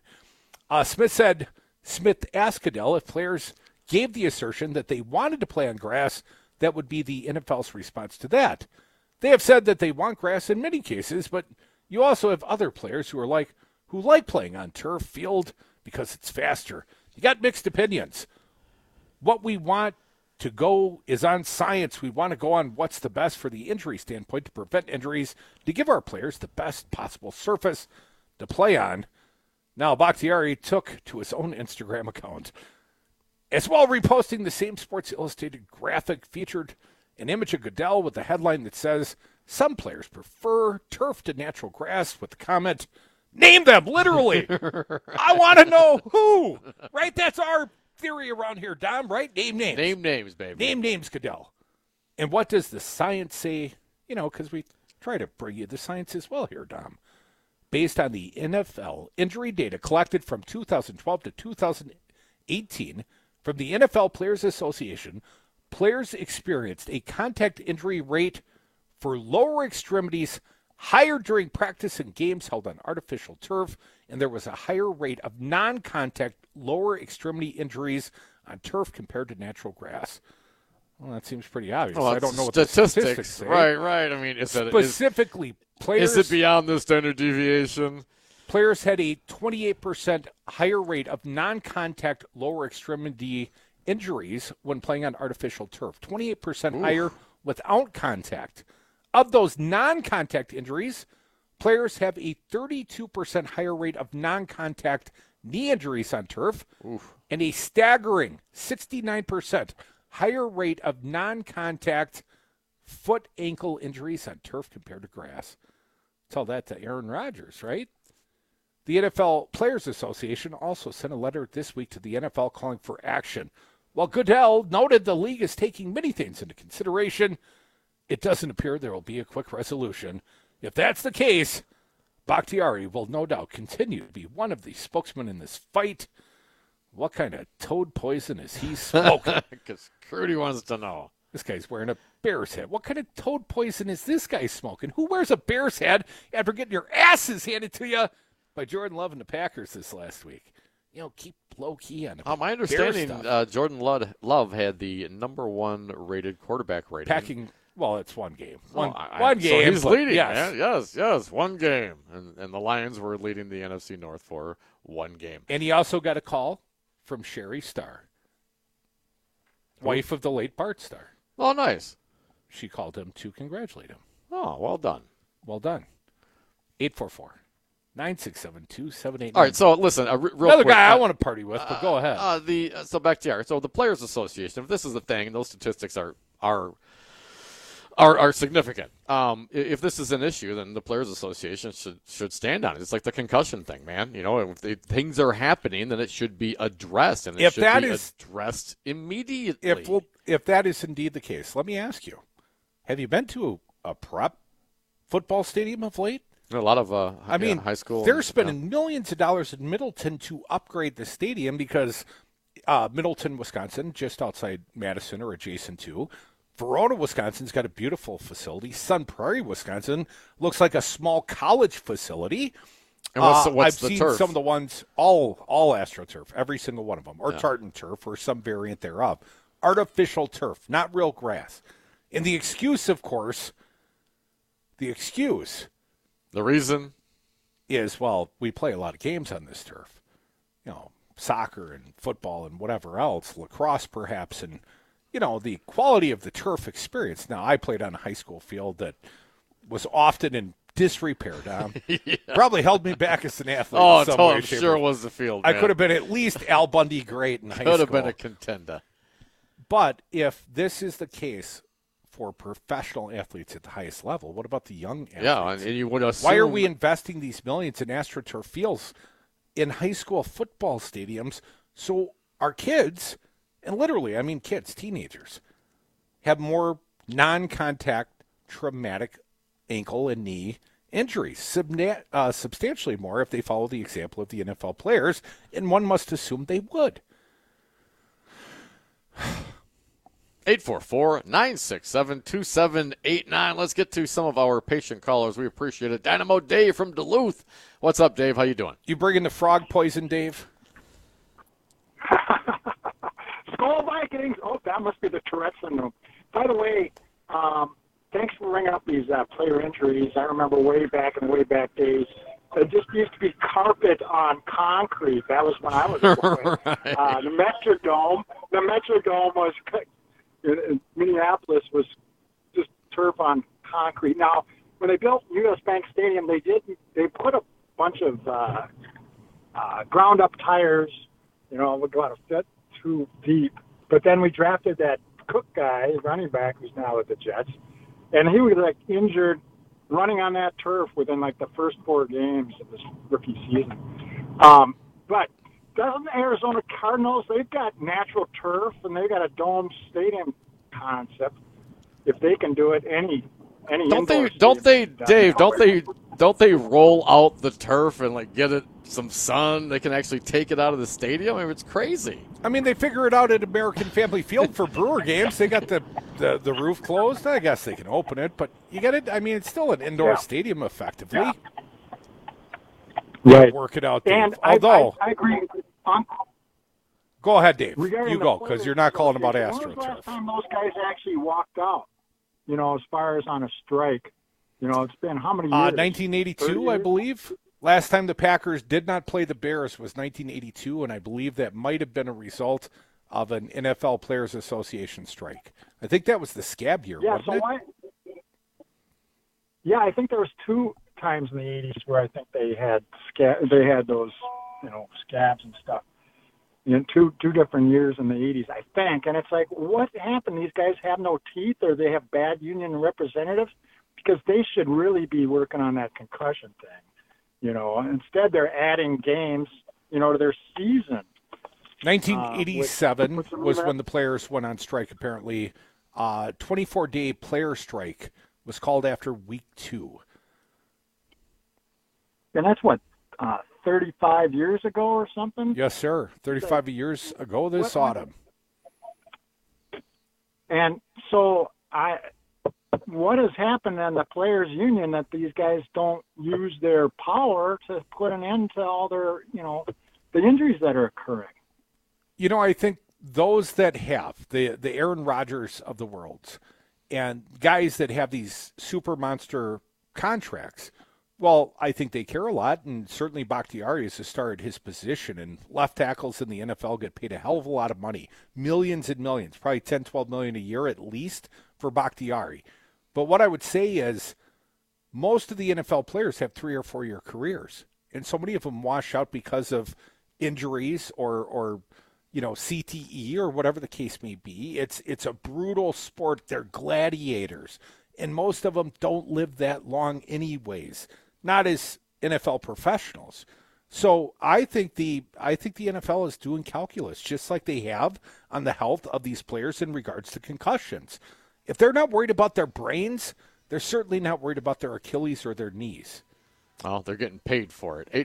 Smith asked Goodell if players gave the assertion that they wanted to play on grass, that would be the NFL's response to that. They have said that they want grass in many cases, but you also have other players who like playing on turf field because it's faster. You got mixed opinions. What we want to go is on science. We want to go on what's the best for the injury standpoint to prevent injuries, to give our players the best possible surface to play on. Now, Bakhtiari took to his own Instagram account, as well reposting the same Sports Illustrated graphic, featured an image of Goodell with the headline that says, "Some players prefer turf to natural grass," with the comment, "Name them, literally." I want to know who, right? That's our theory around here, Dom, right? Name names. Name names, baby. Name names, Goodell. And what does the science say? You know, because we try to bring you the science as well here, Dom. Based on the NFL injury data collected from 2012 to 2018 from the NFL Players Association, players experienced a contact injury rate for lower extremities higher during practice and games held on artificial turf, and there was a higher rate of non-contact lower extremity injuries on turf compared to natural grass. Well, that seems pretty obvious. Well, I don't know what the statistics say. Right. I mean, specifically, players. Is it beyond the standard deviation? Players had a 28% higher rate of non-contact lower extremity injuries when playing on artificial turf. 28% higher without contact. Of those non-contact injuries, players have a 32% higher rate of non-contact knee injuries on turf and a staggering 69% higher rate of non-contact foot ankle injuries on turf compared to grass. Tell that to Aaron Rodgers, right? The NFL Players Association also sent a letter this week to the NFL calling for action. While Goodell noted the league is taking many things into consideration, it doesn't appear there will be a quick resolution. If that's the case, Bakhtiari will no doubt continue to be one of the spokesmen in this fight. What kind of toad poison is he smoking? Because Crudy wants to know. This guy's wearing a Bears hat. What kind of toad poison is this guy smoking? Who wears a Bears hat after getting your asses handed to you by Jordan Love and the Packers this last week? You know, keep low-key on the my understanding, Jordan Love had the number 1 rated quarterback rating. Well, it's one game. One game. So he's leading. Yes. Yes, one game. And the Lions were leading the NFC North for one game. And he also got a call from Sherry Starr, wife of the late Bart Starr. Oh, nice. She called him to congratulate him. Oh, well done. Well done. 844-967-2789. All right, so listen, real another quick, guy I want to party with, but go ahead. So back to the Players Association, if this is the thing, and those statistics are significant. If this is an issue, then the Players Association should stand on it. It's like the concussion thing, man. You know, if things are happening, then it should be addressed, and it should be addressed immediately. If that is indeed the case, let me ask you: have you been to a prep football stadium of late? A lot of high school. They're spending millions of dollars in Middleton to upgrade the stadium because Middleton, Wisconsin, just outside Madison or adjacent to. Verona, Wisconsin's got a beautiful facility. Sun Prairie, Wisconsin looks like a small college facility. And what's I've the seen turf? Some of the ones, all AstroTurf, every single one of them, or tartan turf, or some variant thereof. Artificial turf, not real grass. And the excuse, of course, the reason is, well, we play a lot of games on this turf. You know, soccer and football and whatever else, lacrosse perhaps, and you know, the quality of the turf experience. Now, I played on a high school field that was often in disrepair, Dom. Probably held me back as an athlete. I'm sure it was the field, man. I could have been at least Al Bundy great in high school. Could have been a contender. But if this is the case for professional athletes at the highest level, what about the young athletes? Yeah, and you would assume... Why are we investing these millions in AstroTurf fields in high school football stadiums so our kids... And literally, I mean kids, teenagers, have more non-contact traumatic ankle and knee injuries, substantially more if they follow the example of the NFL players, and one must assume they would. 844-967-2789. Let's get to some of our patient callers. We appreciate it. Dynamo Dave from Duluth. What's up, Dave? How you doing? You bringing the frog poison, Dave? Skol Vikings. Oh, that must be the Tourette syndrome. By the way, thanks for bringing up these player injuries. I remember way back days, it just used to be carpet on concrete. That was when I was born. Right. The Metrodome was in Minneapolis was just turf on concrete. Now, when they built U.S. Bank Stadium, they put a bunch of ground up tires. You know, would go out a foot too deep. But then we drafted that Cook guy, running back, who's now with the Jets, and he was like injured running on that turf within like the first 4 games of his rookie season. But doesn't Arizona Cardinals, they've got natural turf and they've got a dome stadium concept. If they can do it, any don't they roll out the turf and like get it some sun? They can actually take it out of the stadium. I mean, it's crazy. I mean, they figure it out at American Family Field for Brewer games. They got the roof closed. I guess they can open it, but you get it. I mean, it's still an indoor stadium effectively. Yeah. Right. Work it out, Dave. And although I agree. Go ahead, Dave. Regarding you go, because you're not calling about AstroTurf. When was the last time those guys actually walked out? You know, as far as on a strike. You know, it's been how many years? 1982, I believe. Last time the Packers did not play the Bears was 1982, and I believe that might have been a result of an NFL Players Association strike. I think that was the scab year, wasn't it? Yeah, I think there was 2 times in the 80s where I think they had those, scabs and stuff. Two different years in the 80s, I think. And it's like, what happened? These guys have no teeth, or they have bad union representatives? Because they should really be working on that concussion thing. Instead they're adding games, to their season. 1987 was when the players went on strike, apparently. 24-day player strike was called after week 2. And that's 35 years ago or something? Yes, sir. 35 years ago this autumn. And so what has happened in the players' union that these guys don't use their power to put an end to all their, the injuries that are occurring? I think those that have, the Aaron Rodgers of the world, and guys that have these super monster contracts, well, I think they care a lot, and certainly Bakhtiari has started his position, and left tackles in the NFL get paid a hell of a lot of money, millions and millions, probably 10, 12 million a year at least for Bakhtiari. But what I would say is most of the NFL players have 3 or 4 year careers, and so many of them wash out because of injuries or CTE or whatever the case may be. It's a brutal sport. They're gladiators, and most of them don't live that long anyways. Not as NFL professionals. So I think the NFL is doing calculus, just like they have on the health of these players in regards to concussions. If they're not worried about their brains, they're certainly not worried about their Achilles or their knees. Oh, they're getting paid for it.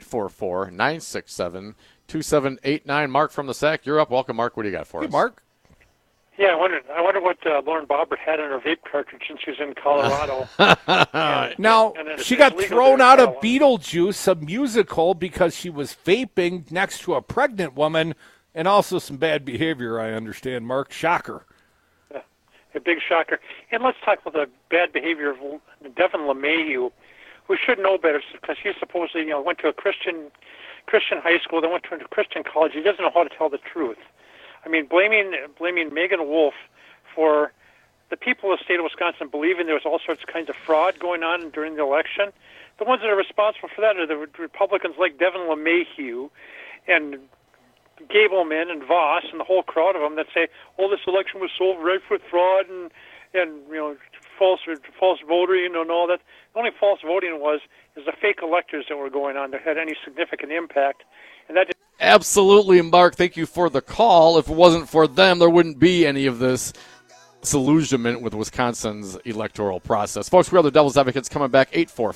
844-967-2789. Mark from the Sack, you're up. Welcome, Mark. What do you got for us? Hey, Mark. Yeah, I wonder what Lauren Boebert had in her vape cartridge since she was in Colorado. Now, she got thrown out of Beetlejuice, a musical, because she was vaping next to a pregnant woman, and also some bad behavior, I understand, Mark. Shocker. A big shocker. And let's talk about the bad behavior of Devin LeMahieu, who should know better because he supposedly went to a Christian high school, then went to a Christian college. He doesn't know how to tell the truth. I mean, blaming Megan Wolf for the people of the state of Wisconsin believing there was all sorts of kinds of fraud going on during the election. The ones that are responsible for that are the Republicans like Devin LeMahieu and Gableman and Voss and the whole crowd of them that say, "Oh, this election was so rife with fraud and false voting and all that." The only false voting is the fake electors that were going on that had any significant impact, and that. Absolutely, Mark. Thank you for the call. If it wasn't for them, there wouldn't be any of this disillusionment with Wisconsin's electoral process. Folks, we are the Devil's Advocates coming back.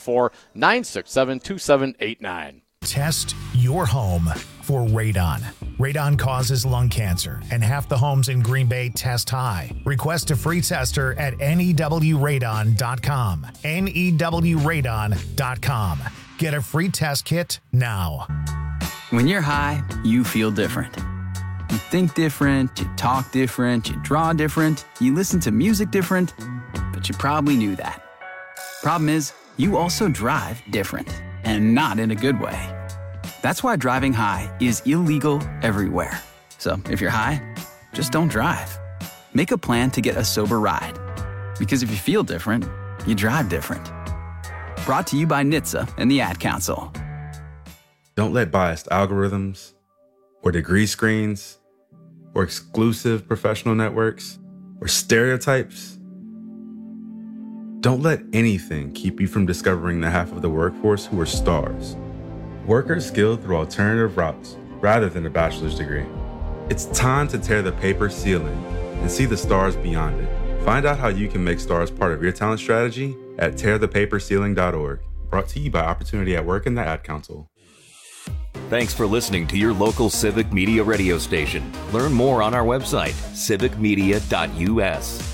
844-967-2789. Test your home for radon. Radon causes lung cancer, and half the homes in Green Bay test high. Request a free tester at newradon.com. newradon.com. Get a free test kit now. When you're high, you feel different. You think different, you talk different, you draw different, you listen to music different, but you probably knew that. Problem is, you also drive different, and not in a good way. That's why driving high is illegal everywhere. So if you're high, just don't drive. Make a plan to get a sober ride. Because if you feel different, you drive different. Brought to you by NHTSA and the Ad Council. Don't let biased algorithms or degree screens or exclusive professional networks or stereotypes. Don't let anything keep you from discovering the half of the workforce who are stars. Workers skilled through alternative routes rather than a bachelor's degree. It's time to tear the paper ceiling and see the stars beyond it. Find out how you can make stars part of your talent strategy at tearthepaperceiling.org. Brought to you by Opportunity at Work and the Ad Council. Thanks for listening to your local Civic Media radio station. Learn more on our website, civicmedia.us.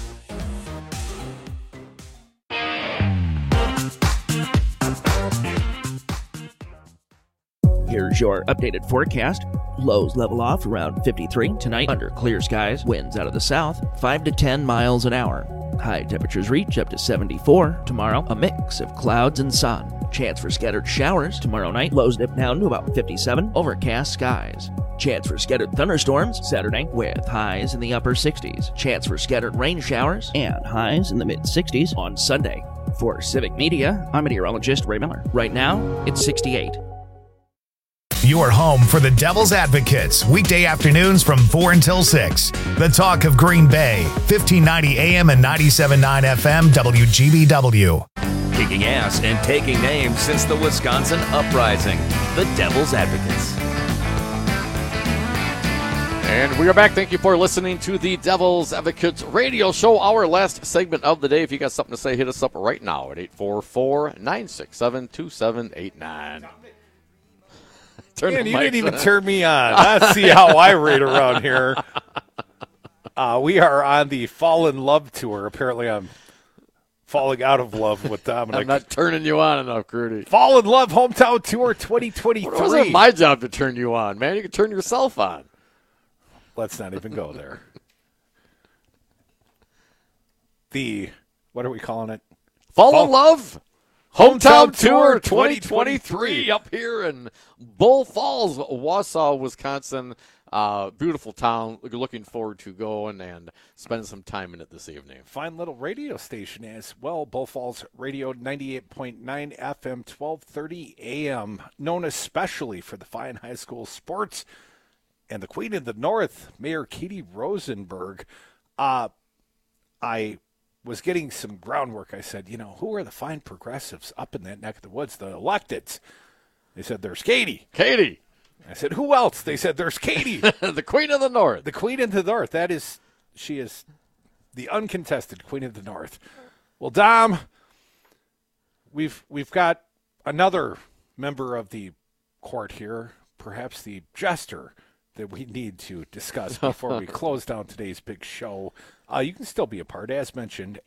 Here's your updated forecast. Lows level off around 53 tonight under clear skies. Winds out of the south, 5 to 10 miles an hour. High temperatures reach up to 74. Tomorrow, a mix of clouds and sun. Chance for scattered showers tomorrow night. Lows dip down to about 57. Overcast skies. Chance for scattered thunderstorms Saturday with highs in the upper 60s. Chance for scattered rain showers and highs in the mid-60s on Sunday. For Civic Media, I'm meteorologist Ray Miller. Right now, it's 68. Your home for the Devil's Advocates, weekday afternoons from 4 until 6. The talk of Green Bay, 1590 AM and 97.9 FM, WGBW. Kicking ass and taking names since the Wisconsin Uprising. The Devil's Advocates. And we are back. Thank you for listening to the Devil's Advocates radio show. Our last segment of the day. If you got something to say, hit us up right now at 844-967-2789. Man, you didn't even turn me on. Let's see how I rate around here. We are on the Fall in Love tour. Apparently, I'm falling out of love with Dominic. I'm not turning you on enough, Crudy. Fall in Love Hometown Tour 2023. It wasn't my job to turn you on, man. You can turn yourself on. Let's not even go there. What are we calling it? Fall in Love Hometown Tour 2023 up here in Bull Falls, Wausau, Wisconsin. Beautiful town. Looking forward to going and spending some time in it this evening. Fine little radio station as well. Bull Falls Radio 98.9 FM, 1230 AM. Known especially for the fine high school sports and the Queen of the North, Mayor Katie Rosenberg. I was getting some groundwork. I said, who are the fine progressives up in that neck of the woods, the electeds? They said, there's Katie. Katie. I said, who else? They said, there's Katie. The Queen of the North. The Queen of the North. She is the uncontested Queen of the North. Well, Dom, we've got another member of the court here, perhaps the jester that we need to discuss before we close down today's big show. You can still be a part, as mentioned,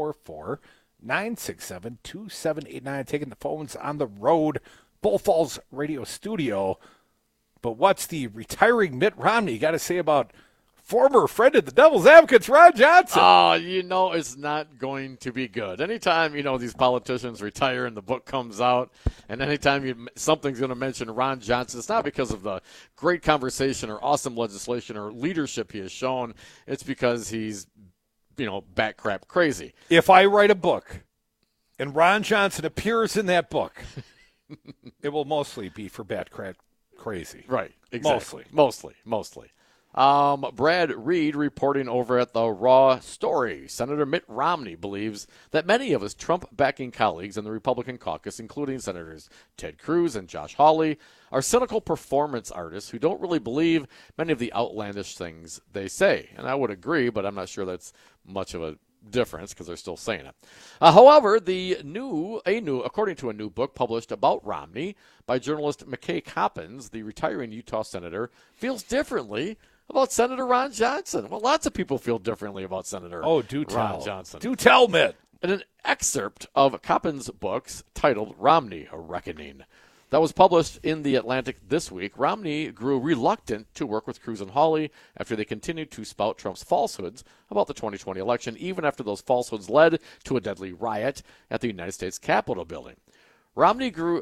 844-967-2789, taking the phones on the road, Bull Falls Radio Studio. But what's the retiring Mitt Romney got to say about former friend of the Devil's Advocates, Ron Johnson? It's not going to be good. Anytime, these politicians retire and the book comes out, and anytime something's going to mention Ron Johnson, it's not because of the great conversation or awesome legislation or leadership he has shown. It's because he's, bat crap crazy. If I write a book and Ron Johnson appears in that book, it will mostly be for bat crap crazy. Right, exactly. Mostly. Brad Reed reporting over at the Raw Story. Senator Mitt Romney believes that many of his Trump-backing colleagues in the Republican caucus, including Senators Ted Cruz and Josh Hawley, are cynical performance artists who don't really believe many of the outlandish things they say. And I would agree, but I'm not sure that's much of a difference because they're still saying it. However, according to a new book published about Romney by journalist McKay Coppins, the retiring Utah senator feels differently about Senator Ron Johnson. Well, lots of people feel differently about Senator Ron Johnson. Do tell, Mitt. In an excerpt of Coppins' books titled Romney, A Reckoning, that was published in The Atlantic this week, Romney grew reluctant to work with Cruz and Hawley after they continued to spout Trump's falsehoods about the 2020 election, even after those falsehoods led to a deadly riot at the United States Capitol building. Romney drew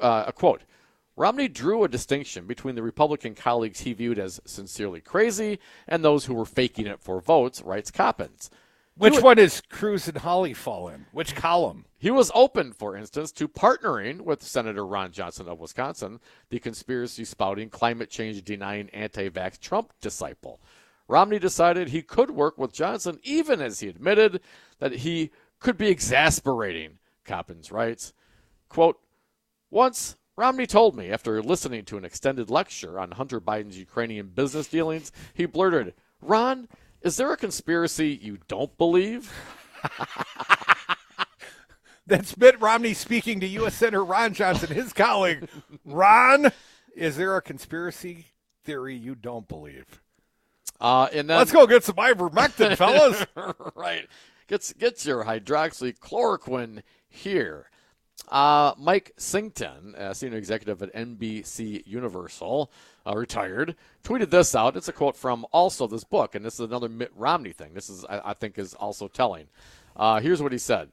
a distinction between the Republican colleagues he viewed as sincerely crazy and those who were faking it for votes, writes Coppins. Which one does Cruz and Hawley fall in? Which column? He was open, for instance, to partnering with Senator Ron Johnson of Wisconsin, the conspiracy-spouting, climate change-denying, anti-vax Trump disciple. Romney decided he could work with Johnson, even as he admitted that he could be exasperating, Coppins writes. Quote, once Romney told me after listening to an extended lecture on Hunter Biden's Ukrainian business dealings, he blurted, "Ron, is there a conspiracy you don't believe?" That's Mitt Romney speaking to U.S. Senator Ron Johnson, his colleague. Ron, is there a conspiracy theory you don't believe? And then, let's go get some ivermectin, fellas. Right. Get your hydroxychloroquine here. Mike Singleton, senior executive at NBC Universal, retired, tweeted this out. It's a quote from also this book, and this is another Mitt Romney thing. This is, I think, is also telling. Here's what he said.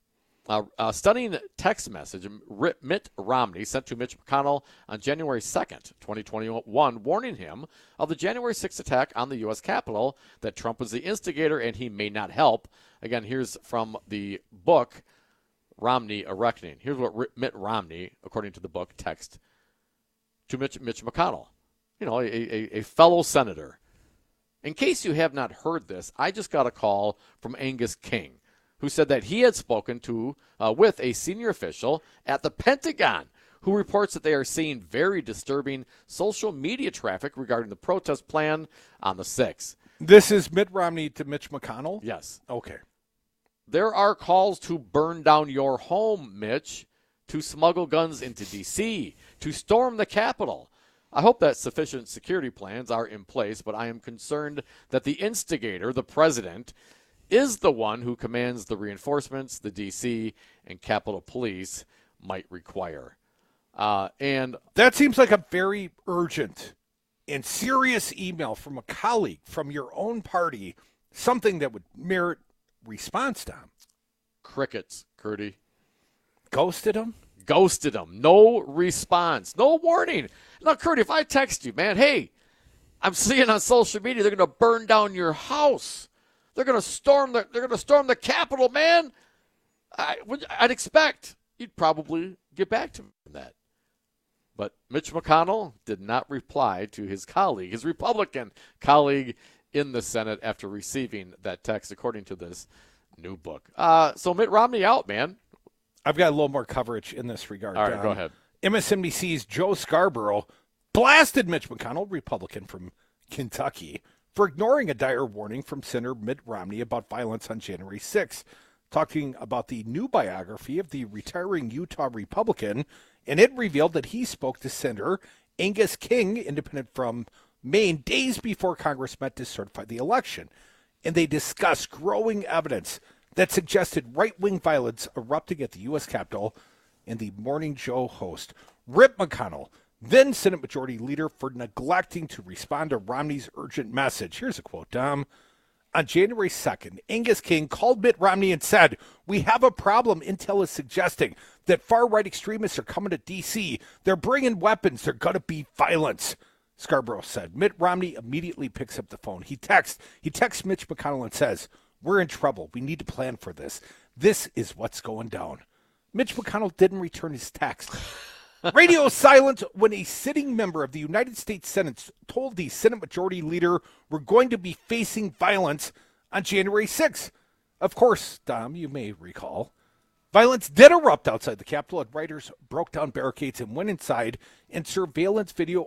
A stunning text message Mitt Romney sent to Mitch McConnell on January 2nd, 2021, warning him of the January 6th attack on the U.S. Capitol, that Trump was the instigator and he may not help. Again, here's from the book, Romney, A Reckoning. Here's what Mitt Romney, according to the book, text to Mitch McConnell, a fellow senator. In case you have not heard this, I just got a call from Angus King, who said that he had spoken with a senior official at the Pentagon who reports that they are seeing very disturbing social media traffic regarding the protest plan on the 6th. This is Mitt Romney to Mitch McConnell? Yes. Okay. There are calls to burn down your home, Mitch, to smuggle guns into D.C., to storm the Capitol. I hope that sufficient security plans are in place, but I am concerned that the instigator, the president, is the one who commands the reinforcements the D.C. and Capitol Police might require. And that seems like a very urgent and serious email from a colleague from your own party, something that would merit response, Tom. Crickets, Curdy. Ghosted him? Ghosted him. No response. No warning. Now, Curdy, if I text you, man, hey, I'm seeing on social media they're going to burn down your house. They're going to storm the Capitol, man. I'd expect you'd probably get back to me on that. But Mitch McConnell did not reply to his colleague, his Republican colleague in the Senate after receiving that text, according to this new book. So Mitt Romney out, man. I've got a little more coverage in this regard. All right, go ahead. MSNBC's Joe Scarborough blasted Mitch McConnell, Republican from Kentucky, for ignoring a dire warning from Senator Mitt Romney about violence on January 6th, talking about the new biography of the retiring Utah Republican, and it revealed that he spoke to Senator Angus King, independent from Maine, days before Congress met to certify the election, and they discussed growing evidence that suggested right-wing violence erupting at the U.S. Capitol, and the Morning Joe host, Rip McConnell, then Senate Majority Leader, for neglecting to respond to Romney's urgent message. Here's a quote, Dom. On January 2nd, Angus King called Mitt Romney and said, "We have a problem. Intel is suggesting that far-right extremists are coming to D.C. They're bringing weapons. There's going to be violence." Scarborough said. Mitt Romney immediately picks up the phone. He texts Mitch McConnell and says, "We're in trouble. We need to plan for this. This is what's going down." Mitch McConnell didn't return his text. Radio silence when a sitting member of the United States Senate told the Senate Majority Leader we're going to be facing violence on January 6th. Of course, Dom, you may recall, violence did erupt outside the Capitol, and rioters broke down barricades and went inside, and surveillance video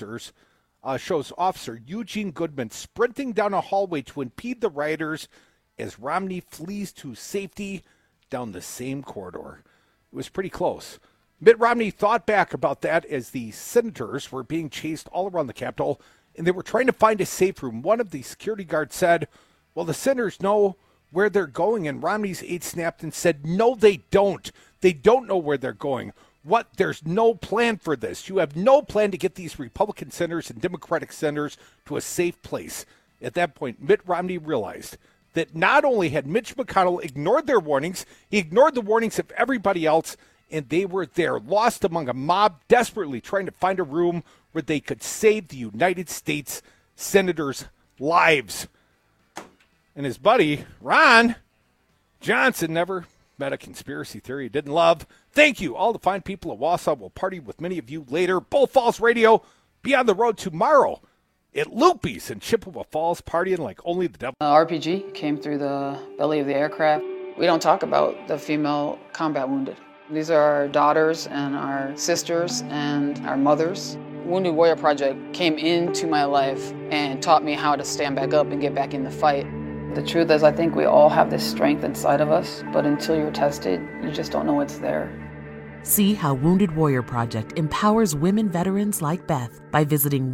shows Officer Eugene Goodman sprinting down a hallway to impede the rioters as Romney flees to safety down the same corridor. It was pretty close. Mitt Romney thought back about that as the senators were being chased all around the Capitol, and they were trying to find a safe room. One of the security guards said, "Well, the senators know where they're going," and Romney's aide snapped and said, "No, they don't. They don't know where they're going. What? There's no plan for this. You have no plan to get these Republican senators and Democratic senators to a safe place." At that point, Mitt Romney realized that not only had Mitch McConnell ignored their warnings, he ignored the warnings of everybody else, and they were there, lost among a mob, desperately trying to find a room where they could save the United States senators' lives. And his buddy, Ron Johnson, never met a conspiracy theory he didn't love. Thank you. All the fine people of Wausau will party with many of you later. Bull Falls Radio, be on the road tomorrow at Loopy's in Chippewa Falls, partying like only the devil. RPG came through the belly of the aircraft. We don't talk about the female combat wounded. These are our daughters and our sisters and our mothers. Wounded Warrior Project came into my life and taught me how to stand back up and get back in the fight. The truth is, I think we all have this strength inside of us, but until you're tested, you just don't know it's there. See how Wounded Warrior Project empowers women veterans like Beth by visiting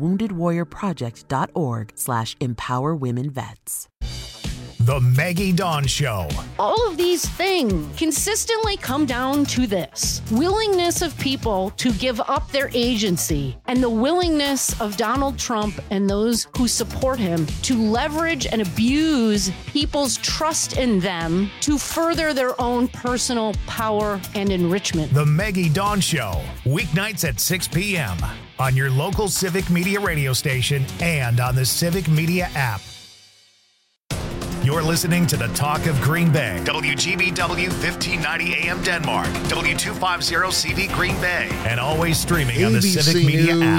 woundedwarriorproject.org/empowerwomenvets. The Maggie Dawn Show. All of these things consistently come down to this: willingness of people to give up their agency, and the willingness of Donald Trump and those who support him to leverage and abuse people's trust in them to further their own personal power and enrichment. The Maggie Dawn Show, weeknights at 6 p.m. on your local Civic Media radio station and on the Civic Media app. You're listening to the Talk of Green Bay. WGBW 1590 AM Denmark. W250 CV Green Bay. And always streaming on the ABC Civic Media News. app.